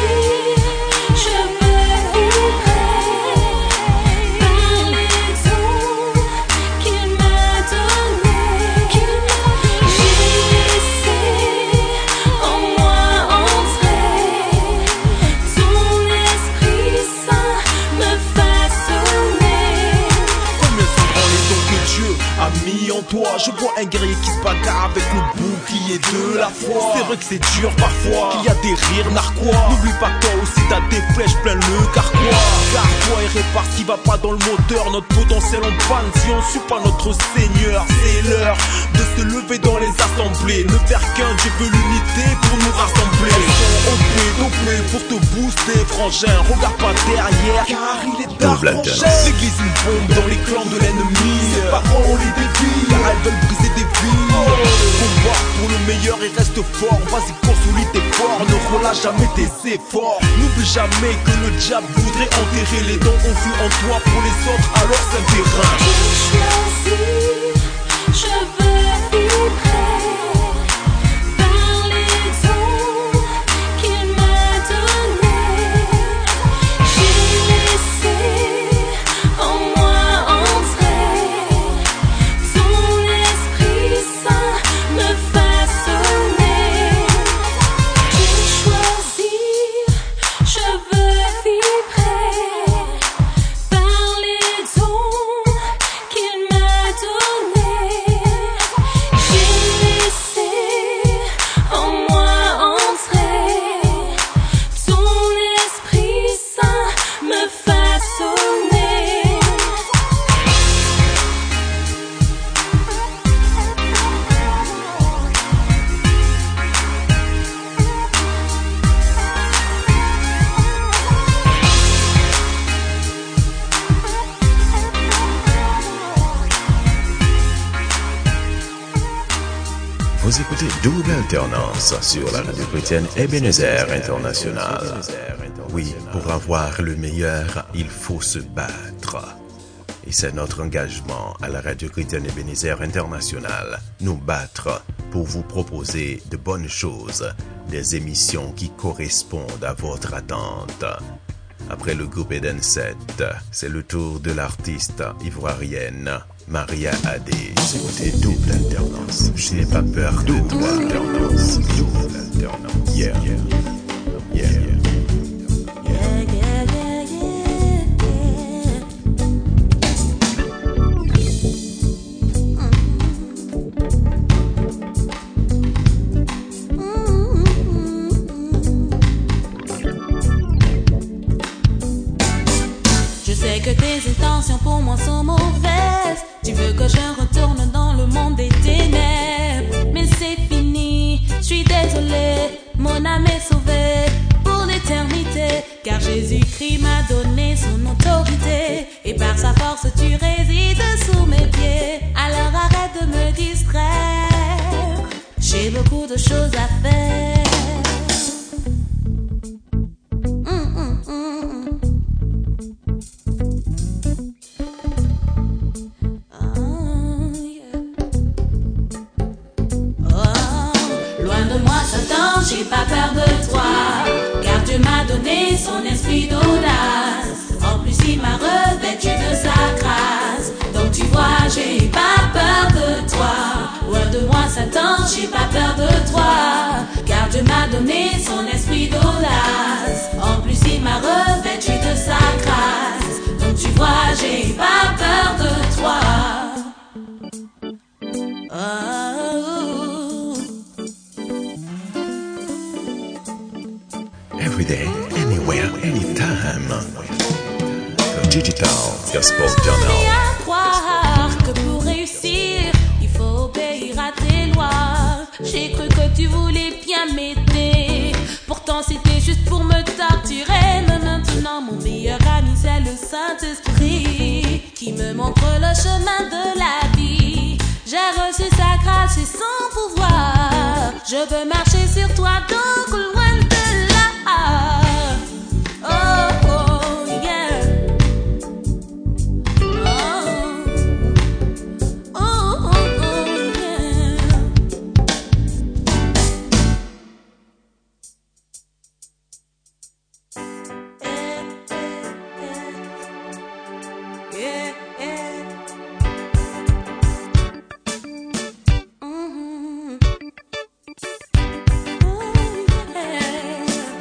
je veux vibrer par les dons qu'il m'a donnés. J'ai laissé en moi entrer ton Esprit Saint me façonner. Combien sont grands les dons que Dieu a mis en toi. Je vois un guerrier qui se bagarre avec le bouclier de la foi. C'est vrai que c'est dur parfois, qu'il y a des rires narquois. N'oublie pas que toi aussi t'as des flèches plein le carquois. Car toi et répare ce qui va pas dans le moteur. Notre potentiel en panne si on suit pas notre Seigneur. C'est l'heure de se lever dans les assemblées. Ne faire qu'un, Dieu veut l'unité pour nous rassembler. Elles sont opées, dopées pour te booster, frangin. Regarde pas derrière, car il est tard, Double frangin. Alternance. L'église une bombe dans les clans de l'ennemi. Ces paroles on les dévie, car elles veulent briser des vies. Combat pour le meilleur et reste fort. Vas-y, consolide tes forts, ne relâche jamais tes efforts. N'oublie jamais que le diable voudrait enterrer les dons qu'on vu en toi pour les autres, alors c'est un terrain. J'ai choisi, je veux vibrer par les dons qu'il m'a donnés. J'ai laissé en moi entrer ton Esprit Saint me façonner. J'ai choisi, je veux vibrer par les dons qu'il m'a donnés. J'ai laissé en moi entrer ton Esprit Saint me façonner. Vous écoutez Double Alternance sur la radio chrétienne Ebenezer International. Oui, pour avoir le meilleur, il faut se battre. Et c'est notre engagement à la Radio Chrétienne Ebenezer International, nous battre pour vous proposer de bonnes choses, des émissions qui correspondent à votre attente. Après le groupe Eden sept, c'est le tour de l'artiste ivoirienne Maria Adé. C'était double alternance. Je n'ai pas peur de double alternance. Double alternance. Yeah. Yeah. Yeah. Que tes intentions pour moi sont mauvaises. Tu veux que je retourne dans le monde des ténèbres, mais c'est fini, je suis désolée. Mon âme est sauvée pour l'éternité, car Jésus-Christ m'a donné son autorité, et par sa force tu résides sous mes pieds. Alors arrête de me distraire, j'ai beaucoup de choses à faire. J'ai pas peur de toi, car Dieu m'a donné son esprit d'audace. En plus il m'a revêtu de sa grâce. Donc tu vois, j'ai pas peur de toi. Loin de moi Satan, j'ai pas peur de toi, car Dieu m'a donné son esprit d'audace. En plus il m'a revêtu de sa grâce. Donc tu vois, j'ai pas peur de toi. Oh. Every day, anywhere, anytime. The Digital Gospel Journal. À croire que pour réussir, il faut obéir à tes lois. J'ai cru que tu voulais bien m'aider, pourtant c'était juste pour me torturer. Mais maintenant mon meilleur ami c'est le Saint-Esprit, qui me montre le chemin de la vie. J'ai reçu sa grâce et son pouvoir. Je veux marcher sur toi donc loin de là. Oh, oh, yeah. Oh, oh, oh, oh, yeah. Eh, eh, eh. Yeah, yeah. Mm-hmm. Oh, yeah.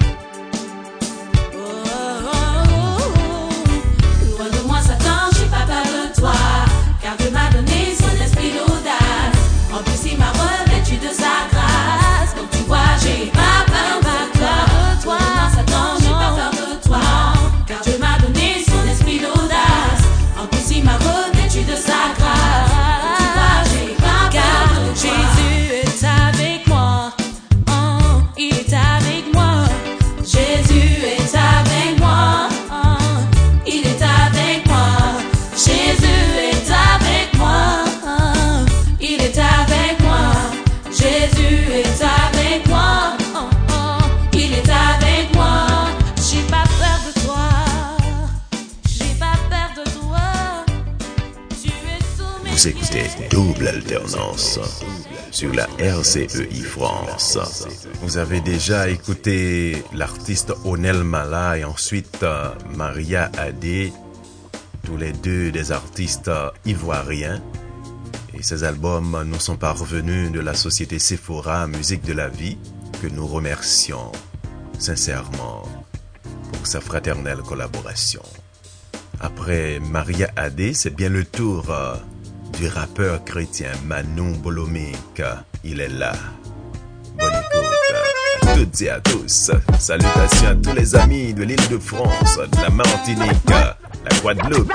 Vous écoutez Double Alternance sur la R C E I France. Vous avez déjà écouté l'artiste Onel Mala et ensuite euh, Maria Adé, tous les deux des artistes euh, ivoiriens. Et ces albums nous sont parvenus de la société Sephora Musique de la Vie, que nous remercions sincèrement pour sa fraternelle collaboration. Après Maria Adé, c'est bien le tour euh, du rappeur chrétien Manou Bolomique. Il est là. Bonne écoute à toutes et à tous. Salutations à tous les amis de l'île de France, de la Martinique, la Guadeloupe,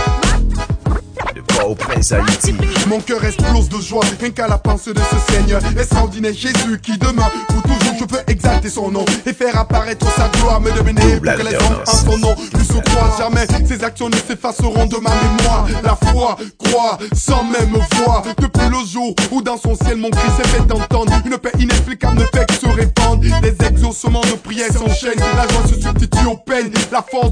de Port-au-Prince, Haïti. Mon cœur explose de joie, rien qu'à la pensée de ce Seigneur extraordinaire Jésus qui demeure pour toujours. Je peux exalter son nom et faire apparaître sa gloire, me devenir pour que les hommes en son nom ne se croisent jamais. Ses actions ne s'effaceront de ma mémoire. La foi croit sans même voir. Depuis le jour où dans son ciel mon cri s'est fait entendre, une paix inexplicable ne fait que se répandre. Les exaucements de prière s'enchaînent, la joie se substitue aux peines, la force de vaincre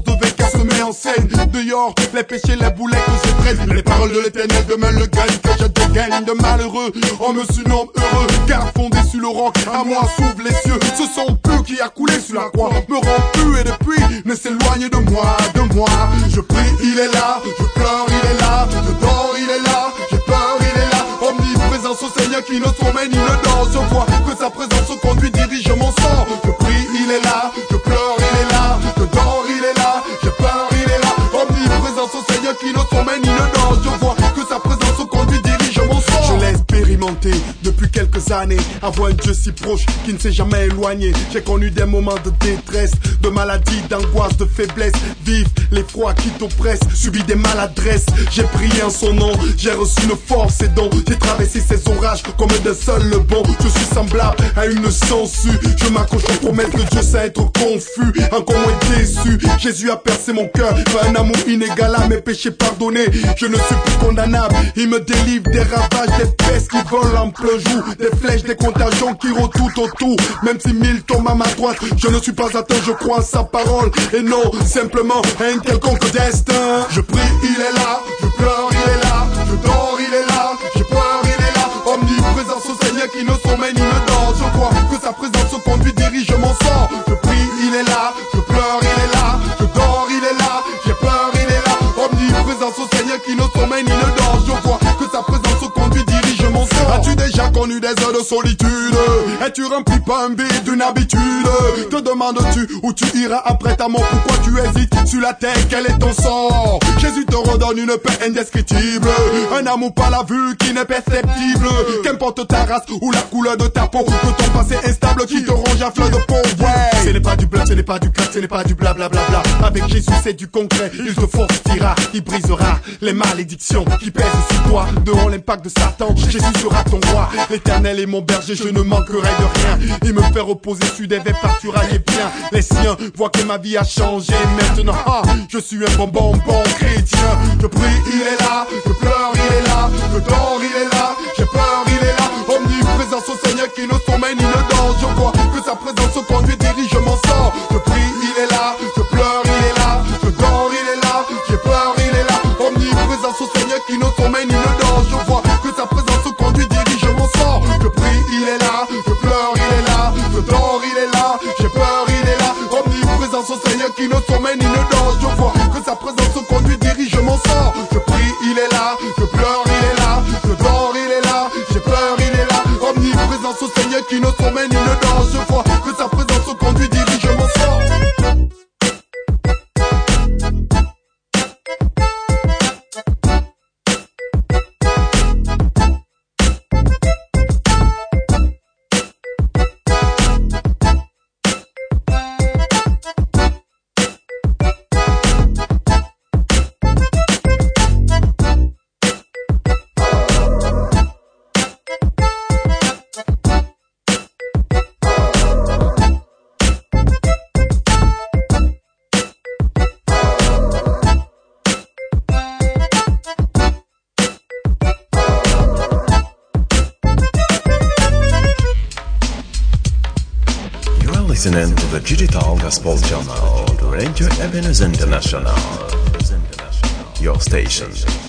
se met en scène. Dehors, les péchés, les boulets que je traîne. Les paroles de l'éternel demain le gagne, que je dégaine de malheureux. On me surnomme heureux, car fondé sur le roc, à moi s'ouvrent les cieux. Ce sont peu qui a coulé sur la croix, me rend pu et depuis ne s'éloigne de moi, de moi. Je prie, il est là, je pleure, il est là, je dors, il est là, j'ai peur, il est là. Omniprésence au Seigneur qui ne sommeille ni ne dort. Je vois que sa présence conduit, dirige mon sang. Je prie, il est là, je pleure, il est là, je dors, il est là, j'ai peur, il est là. Omniprésence au Seigneur qui ne sommeille ni ne dort. Je vois que sa présence conduit, dirige mon sang. Je l'ai expérimenté depuis quelques années, avoir un Dieu si proche qui ne s'est jamais éloigné. J'ai connu des moments de détresse, de maladie, d'angoisse, de faiblesse. Vive l'effroi qui t'oppresse, subi des maladresses. J'ai prié en son nom, j'ai reçu une force et don. J'ai traversé ces orages comme d'un seul le bon. Je suis semblable à une sangsue. Je m'accroche aux promesses de Dieu sans être confus, encore moins déçu. Jésus a percé mon cœur par un amour inégalable, mes péchés pardonnés. Je ne suis plus condamnable, il me délivre des ravages, des pestes qui volent en plein jour, des flèches, des contagions qui rôdent tout autour. Même si mille tombent à ma droite, je ne suis pas atteint, je crois en sa parole et non simplement un quelconque destin. Je prie, il est là, je pleure, il est là, je dors, il est là, j'ai peur, il est là. Omniprésence au Seigneur qui ne sommeille ni ne dort. Je crois que sa présence conduit, dirige mon sang. Je prie, il est là, je pleure, il est là, je dors, il est là, j'ai peur, il est là. Omniprésence au Seigneur qui ne sommeille ni ne dort. Je crois que sa présence conduit, dirige mon sang. As-tu déjà connu des heures de solitude? Es-tu rempli par un vide d'une habitude? Te demandes-tu où tu iras après ta mort? Pourquoi tu hésites sur la terre? Quel est ton sort? Jésus te redonne une paix indescriptible, un amour par la vue qui n'est perceptible. Qu'importe ta race ou la couleur de ta peau, que ton passé instable qui te ronge à fleur de peau. Ouais. Ce n'est pas du bluff, ce n'est pas du crâne, ce n'est pas du blablabla. Avec Jésus c'est du concret, il te fortifiera, il brisera les malédictions qui pèsent sur toi. Dehors l'impact de Satan, Jésus sera ton roi. L'éternel est mon berger, je ne manquerai de rien. Il me fait reposer sur des vêtements pâturages et bien. Les siens voient que ma vie a changé maintenant. Ah, je suis un bon bon bon chrétien. Je prie, il est là, je pleure, il est là, je dors, il est là, j'ai peur, il est là. Omniprésence au Seigneur qui ne sommeille ni ne dort. Je vois que sa présence conduit, dirige mon sang. Je prie, il est là, je pleure, il est là, je dors, il est là, j'ai peur, il est là. Omniprésence au Seigneur qui ne sommeille ni ne dort. Je vois que sa présence conduit, dirige mon sang. Je prie, il est là, je pleure, il est là, je dors, il est là, j'ai peur, il est là. Omniprésence au Seigneur qui ne sommeille ni ne dort. Je vois que sa présence conduit, dirige mon sang. Je prie, il est là, je pleure, il est là, je dors, il est là, j'ai peur, il est là. Omniprésence au Seigneur qui ne sommeille ni ne dort. Je vois que sa présence conduit, dirige mon sang. Listening to the Digital Gospel Channel, Radio Ebenezer International, your station.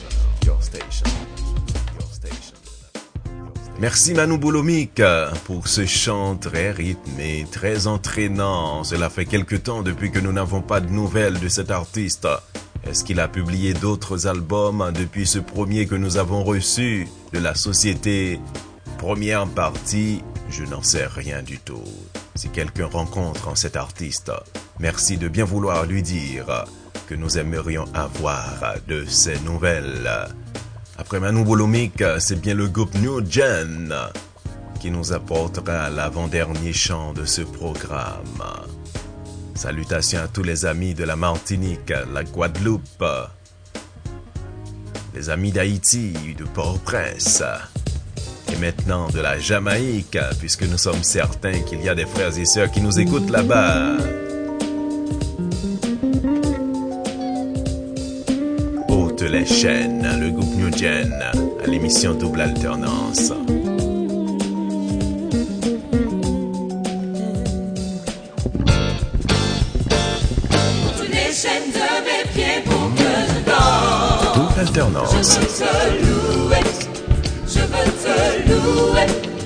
Merci Manu Boulomik pour ce chant très rythmé, très entraînant. Cela fait quelque temps depuis que nous n'avons pas de nouvelles de cet artiste. Est-ce qu'il a publié d'autres albums depuis ce premier que nous avons reçu de la société? Première partie, je n'en sais rien du tout. Si quelqu'un rencontre en cet artiste, merci de bien vouloir lui dire que nous aimerions avoir de ces nouvelles. Après Manu Boulomik, c'est bien le groupe New Gen qui nous apportera l'avant-dernier chant de ce programme. Salutations à tous les amis de la Martinique, la Guadeloupe, les amis d'Haïti, de Port-au-Prince. Et maintenant de la Jamaïque, puisque nous sommes certains qu'il y a des frères et sœurs qui nous écoutent là-bas. Haute les chaînes, le groupe New Gen, à l'émission Double Alternance. Toutes les chaînes de Alternance. Je veux te louer, je veux te louer.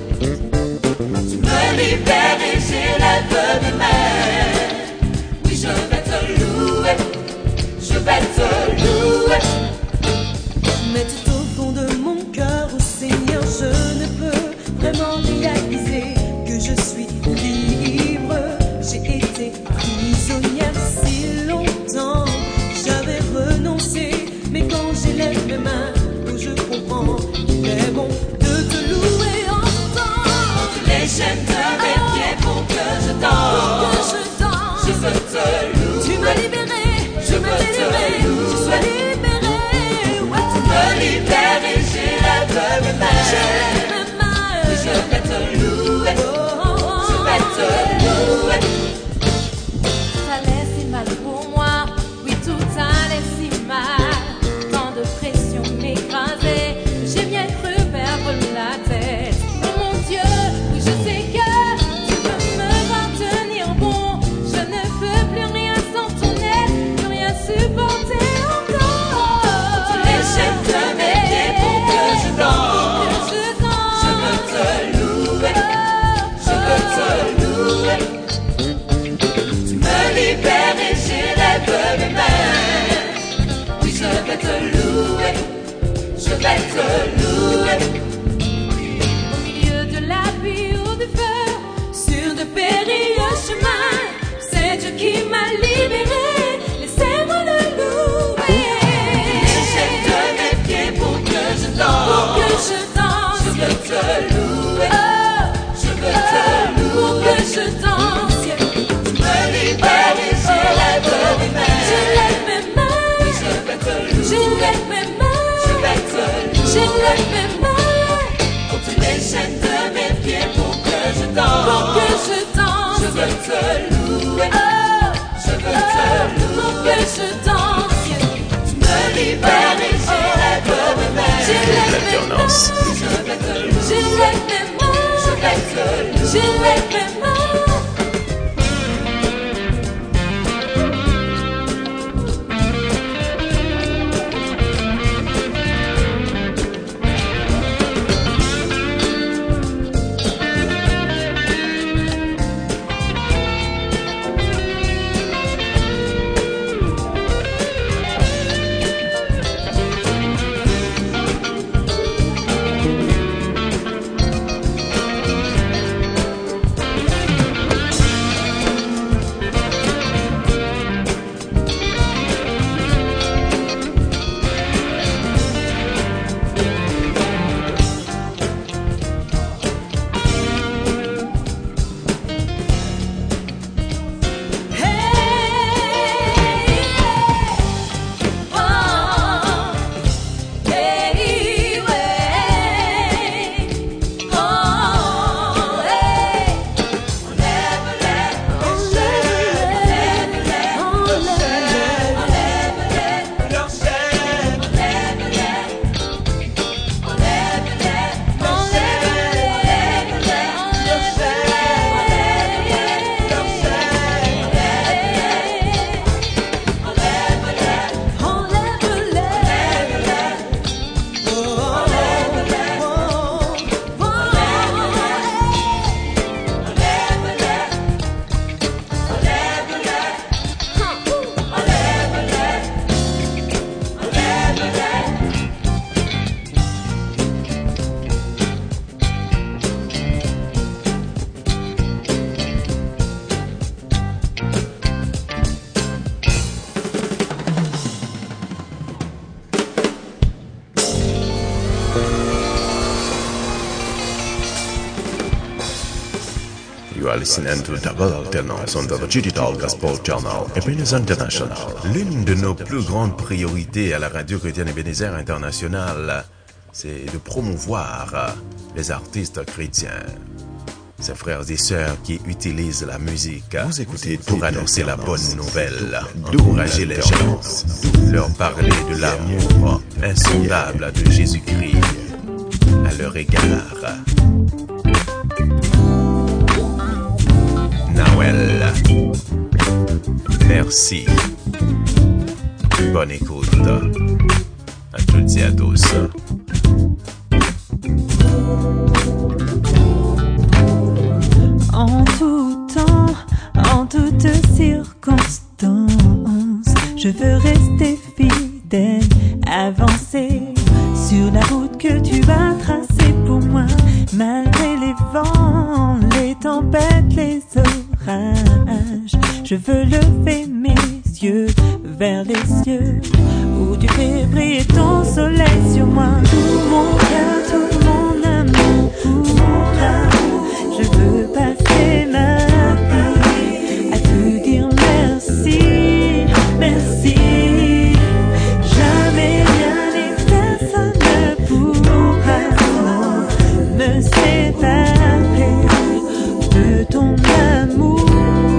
Tu me libères et j'élève mes mains. Oui, je vais te louer, je vais te louer. Mais tout au fond de mon cœur, oh Seigneur, je ne peux vraiment réaliser que je suis libre. J'ai été prisonnière si longtemps, j'avais renoncé. Mais quand j'élève mes mains, oh, je comprends qu'il est bon de te louer encore. Les chaînes de mes pieds pour que je danse, pour que je danse. Je veux te louer. Tu m'as libéré, je veux te louer. Je sois libéré, ouais. Tu me libères et j'élève mes mains. J'élève mes mains. Oui, je vais te louer. Oh, oh, oh. Je vais te louer. Tout allait si mal pour moi, oui tout allait si mal. Tant de pression m'écrasait, j'ai bien cru perdre la tête. Oh mon Dieu, oui je sais que tu peux me maintenir bon. Je ne peux plus rien sans ton aide, plus rien supporter encore. Tu les chaînes de mes pieds pour que je danse. Je danse. Je veux te louer. Je veux te louer. Tu me libères et j'élève mes mains. Oui, je vais te louer. Je vais te louer. Au milieu de la pluie ou du feu, sur de périlleux chemins, c'est Dieu qui m'a libéré. Laissez-moi le louer. Les chaînes de mes pieds pour que je danse. Pour que je danse. Je veux te louer. Oh, je veux te louer. Pour que je danse. Tu me libères et j'élève mes mains. J'élève mes mains. Oui, je vais te louer. J'élève mes mains. Je vais te louer. J'élève mes mains. Quand tu les chaînes de mes pieds pour que je danse. Pour que je danse. Je veux te louer. Oh, je veux te louer. Pour que je danse. Tu me libères et j'élève mes mains. J'élève mes mains. Je vais te louer. J'élève mes mains. Je vais te louer. J'élève mes mains. You are listening to Double Alternance on the Digital Gospel Channel, Ebenezer International. L'une de nos plus grandes priorités à la radio chrétienne Ebenezer International, c'est de promouvoir les artistes chrétiens. Ces frères et sœurs qui utilisent la musique vous écoutez pour annoncer la bonne nouvelle, d'encourager les gens, leur parler de l'amour insondable de Jésus-Christ à leur égard. Nawel, merci. Bonne écoute. toutes et à tous. En tout temps, en toutes circonstances, je veux rester fidèle, avancer sur la route que tu as tracée pour moi, malgré les vents, les tempêtes, les orages. Je veux lever mes yeux vers les cieux, où tu fais briller ton soleil sur moi. Tout mon cœur, tout mon amour pour toi. Je veux passer ma vie à te dire merci, merci. Jamais rien ni personne ne pourra me séparer de ton amour.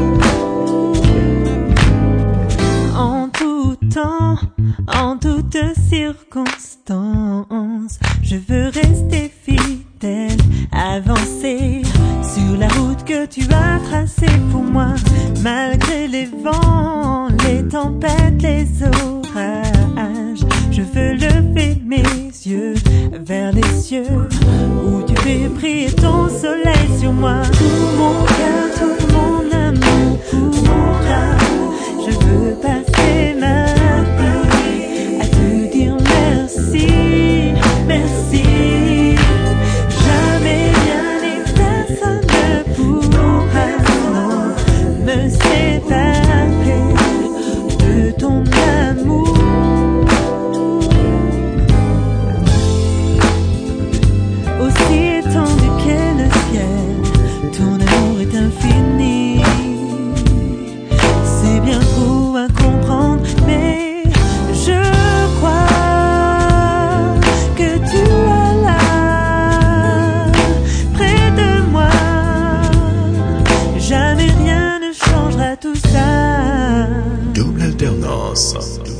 En tout temps, en toutes circonstances, je veux rester fidèle, avancer sur la route que tu as tracée pour moi, malgré les vents, les tempêtes, les orages. Je veux lever mes yeux vers les cieux, où tu fais briller ton soleil sur moi. Tout mon cœur, tout mon amour pour toi. Je veux passer ma vie à te dire merci, merci. Jamais rien ni personne ne pourra me séparer de ton amour. Aussi étendu qu'est le ciel, ton amour est infini. C'est bien trop à comprendre, mais je crois que tu es là, près de moi. Jamais rien ne changera tout ça. Double alternance.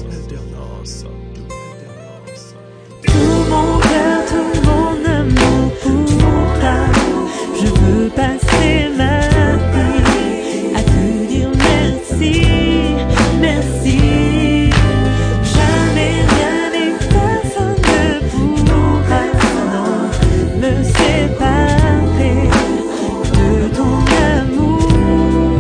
Tout mon cœur, tout mon amour pour toi. Je veux passer ma vie à te dire merci, merci. Jamais rien ni personne ne pourra non, me séparer de ton amour.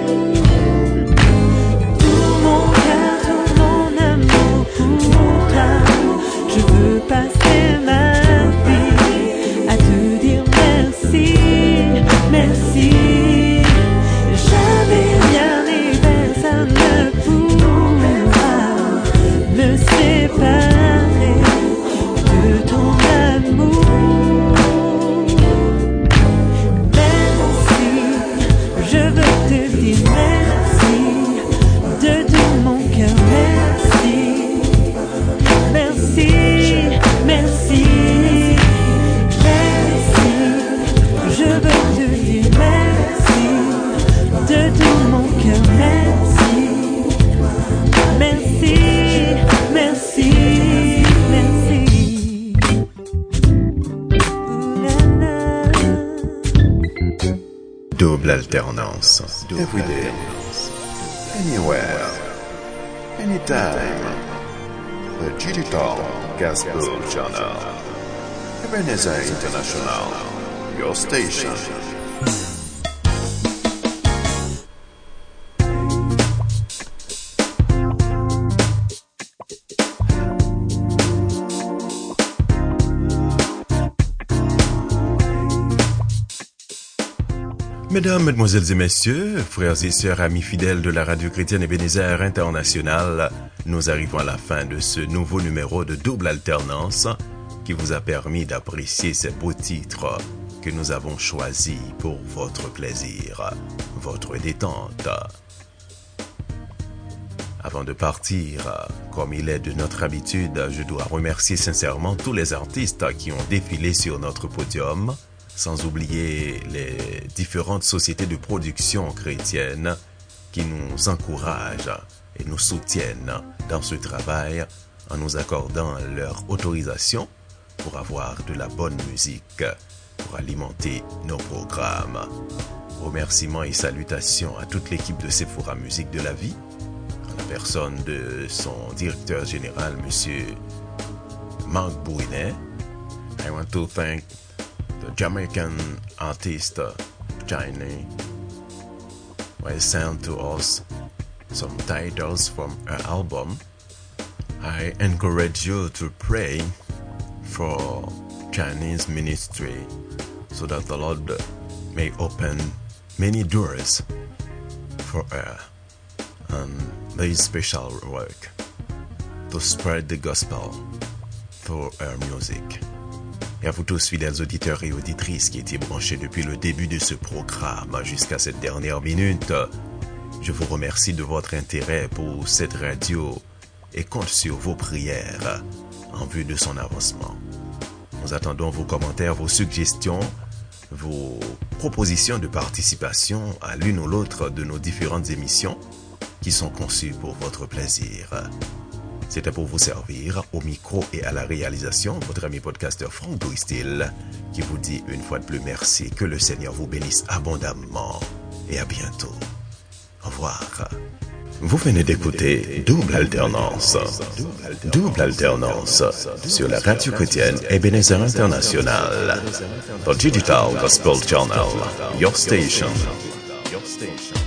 Tout mon cœur, tout mon amour pour toi. Je veux passer ma vie à te dire merci, merci. Jamais rien ni personne ne pourra me séparer de ton amour. Merci, je veux te dire merci de tout mon cœur. Merci, merci, merci, merci. Je veux te dire merci de tout mon cœur. Merci, merci, merci, merci. Ooh la la. Double alternance. Every day. Anywhere. Anytime. The Digital Gospel Channel. Ebenezer International. Your station. Mesdames, Mesdemoiselles et Messieurs, frères et sœurs, amis fidèles de la radio chrétienne Ebenezer International, nous arrivons à la fin de ce nouveau numéro de Double Alternance qui vous a permis d'apprécier ces beaux titres que nous avons choisis pour votre plaisir, votre détente. Avant de partir, comme il est de notre habitude, je dois remercier sincèrement tous les artistes qui ont défilé sur notre podium, sans oublier les différentes sociétés de production chrétiennes qui nous encouragent et nous soutiennent dans ce travail en nous accordant leur autorisation pour avoir de la bonne musique, pour alimenter nos programmes. Remerciements et salutations à toute l'équipe de Sephora Musique de la Vie, en la personne de son directeur général, Monsieur Mark Brunet. I want to thank the Jamaican artist uh, Chiny, who has sent to us some titles from her album. I encourage you to pray for Chinese ministry so that the Lord may open many doors for her and this special work to spread the gospel through her music. Et à vous tous, fidèles auditeurs et auditrices qui étaient branchés depuis le début de ce programme jusqu'à cette dernière minute, je vous remercie de votre intérêt pour cette radio et compte sur vos prières en vue de son avancement. Nous attendons vos commentaires, vos suggestions, vos propositions de participation à l'une ou l'autre de nos différentes émissions qui sont conçues pour votre plaisir. C'était pour vous servir au micro et à la réalisation votre ami podcasteur Frank Doistil qui vous dit une fois de plus merci, que le Seigneur vous bénisse abondamment et à bientôt. Au revoir. Vous venez d'écouter Double Alternance. Double Alternance sur la radio chrétienne Ebenezer International. The Digital Gospel Channel. Your station. Your station.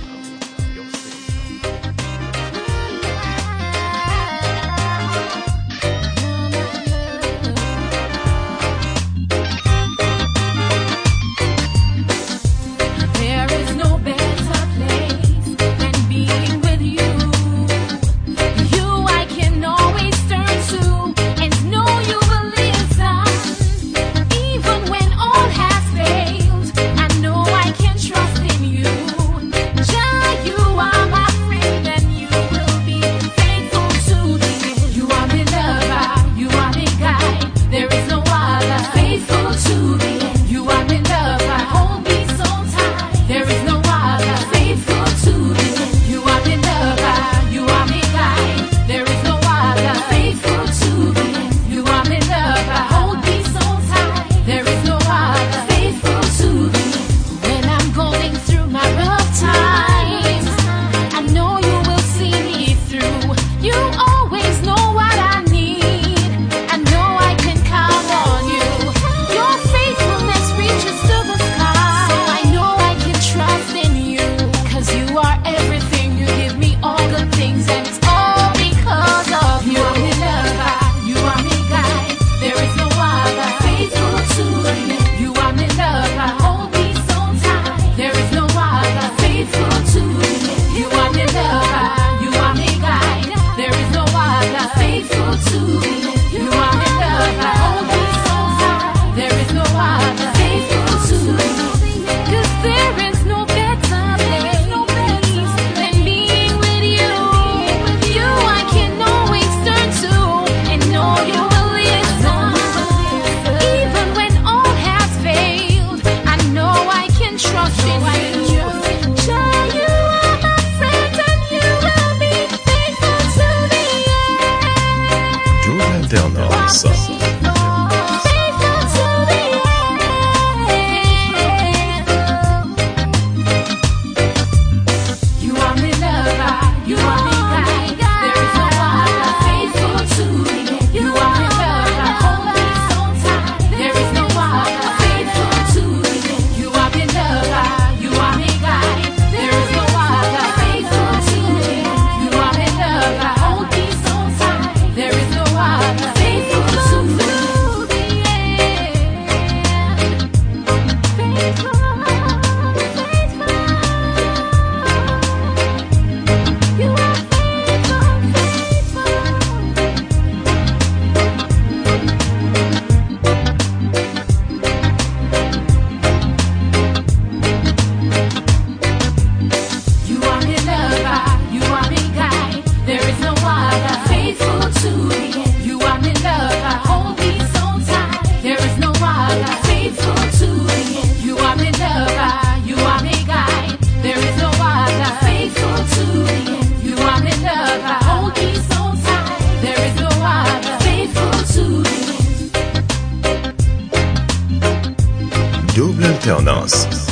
Double Alternance.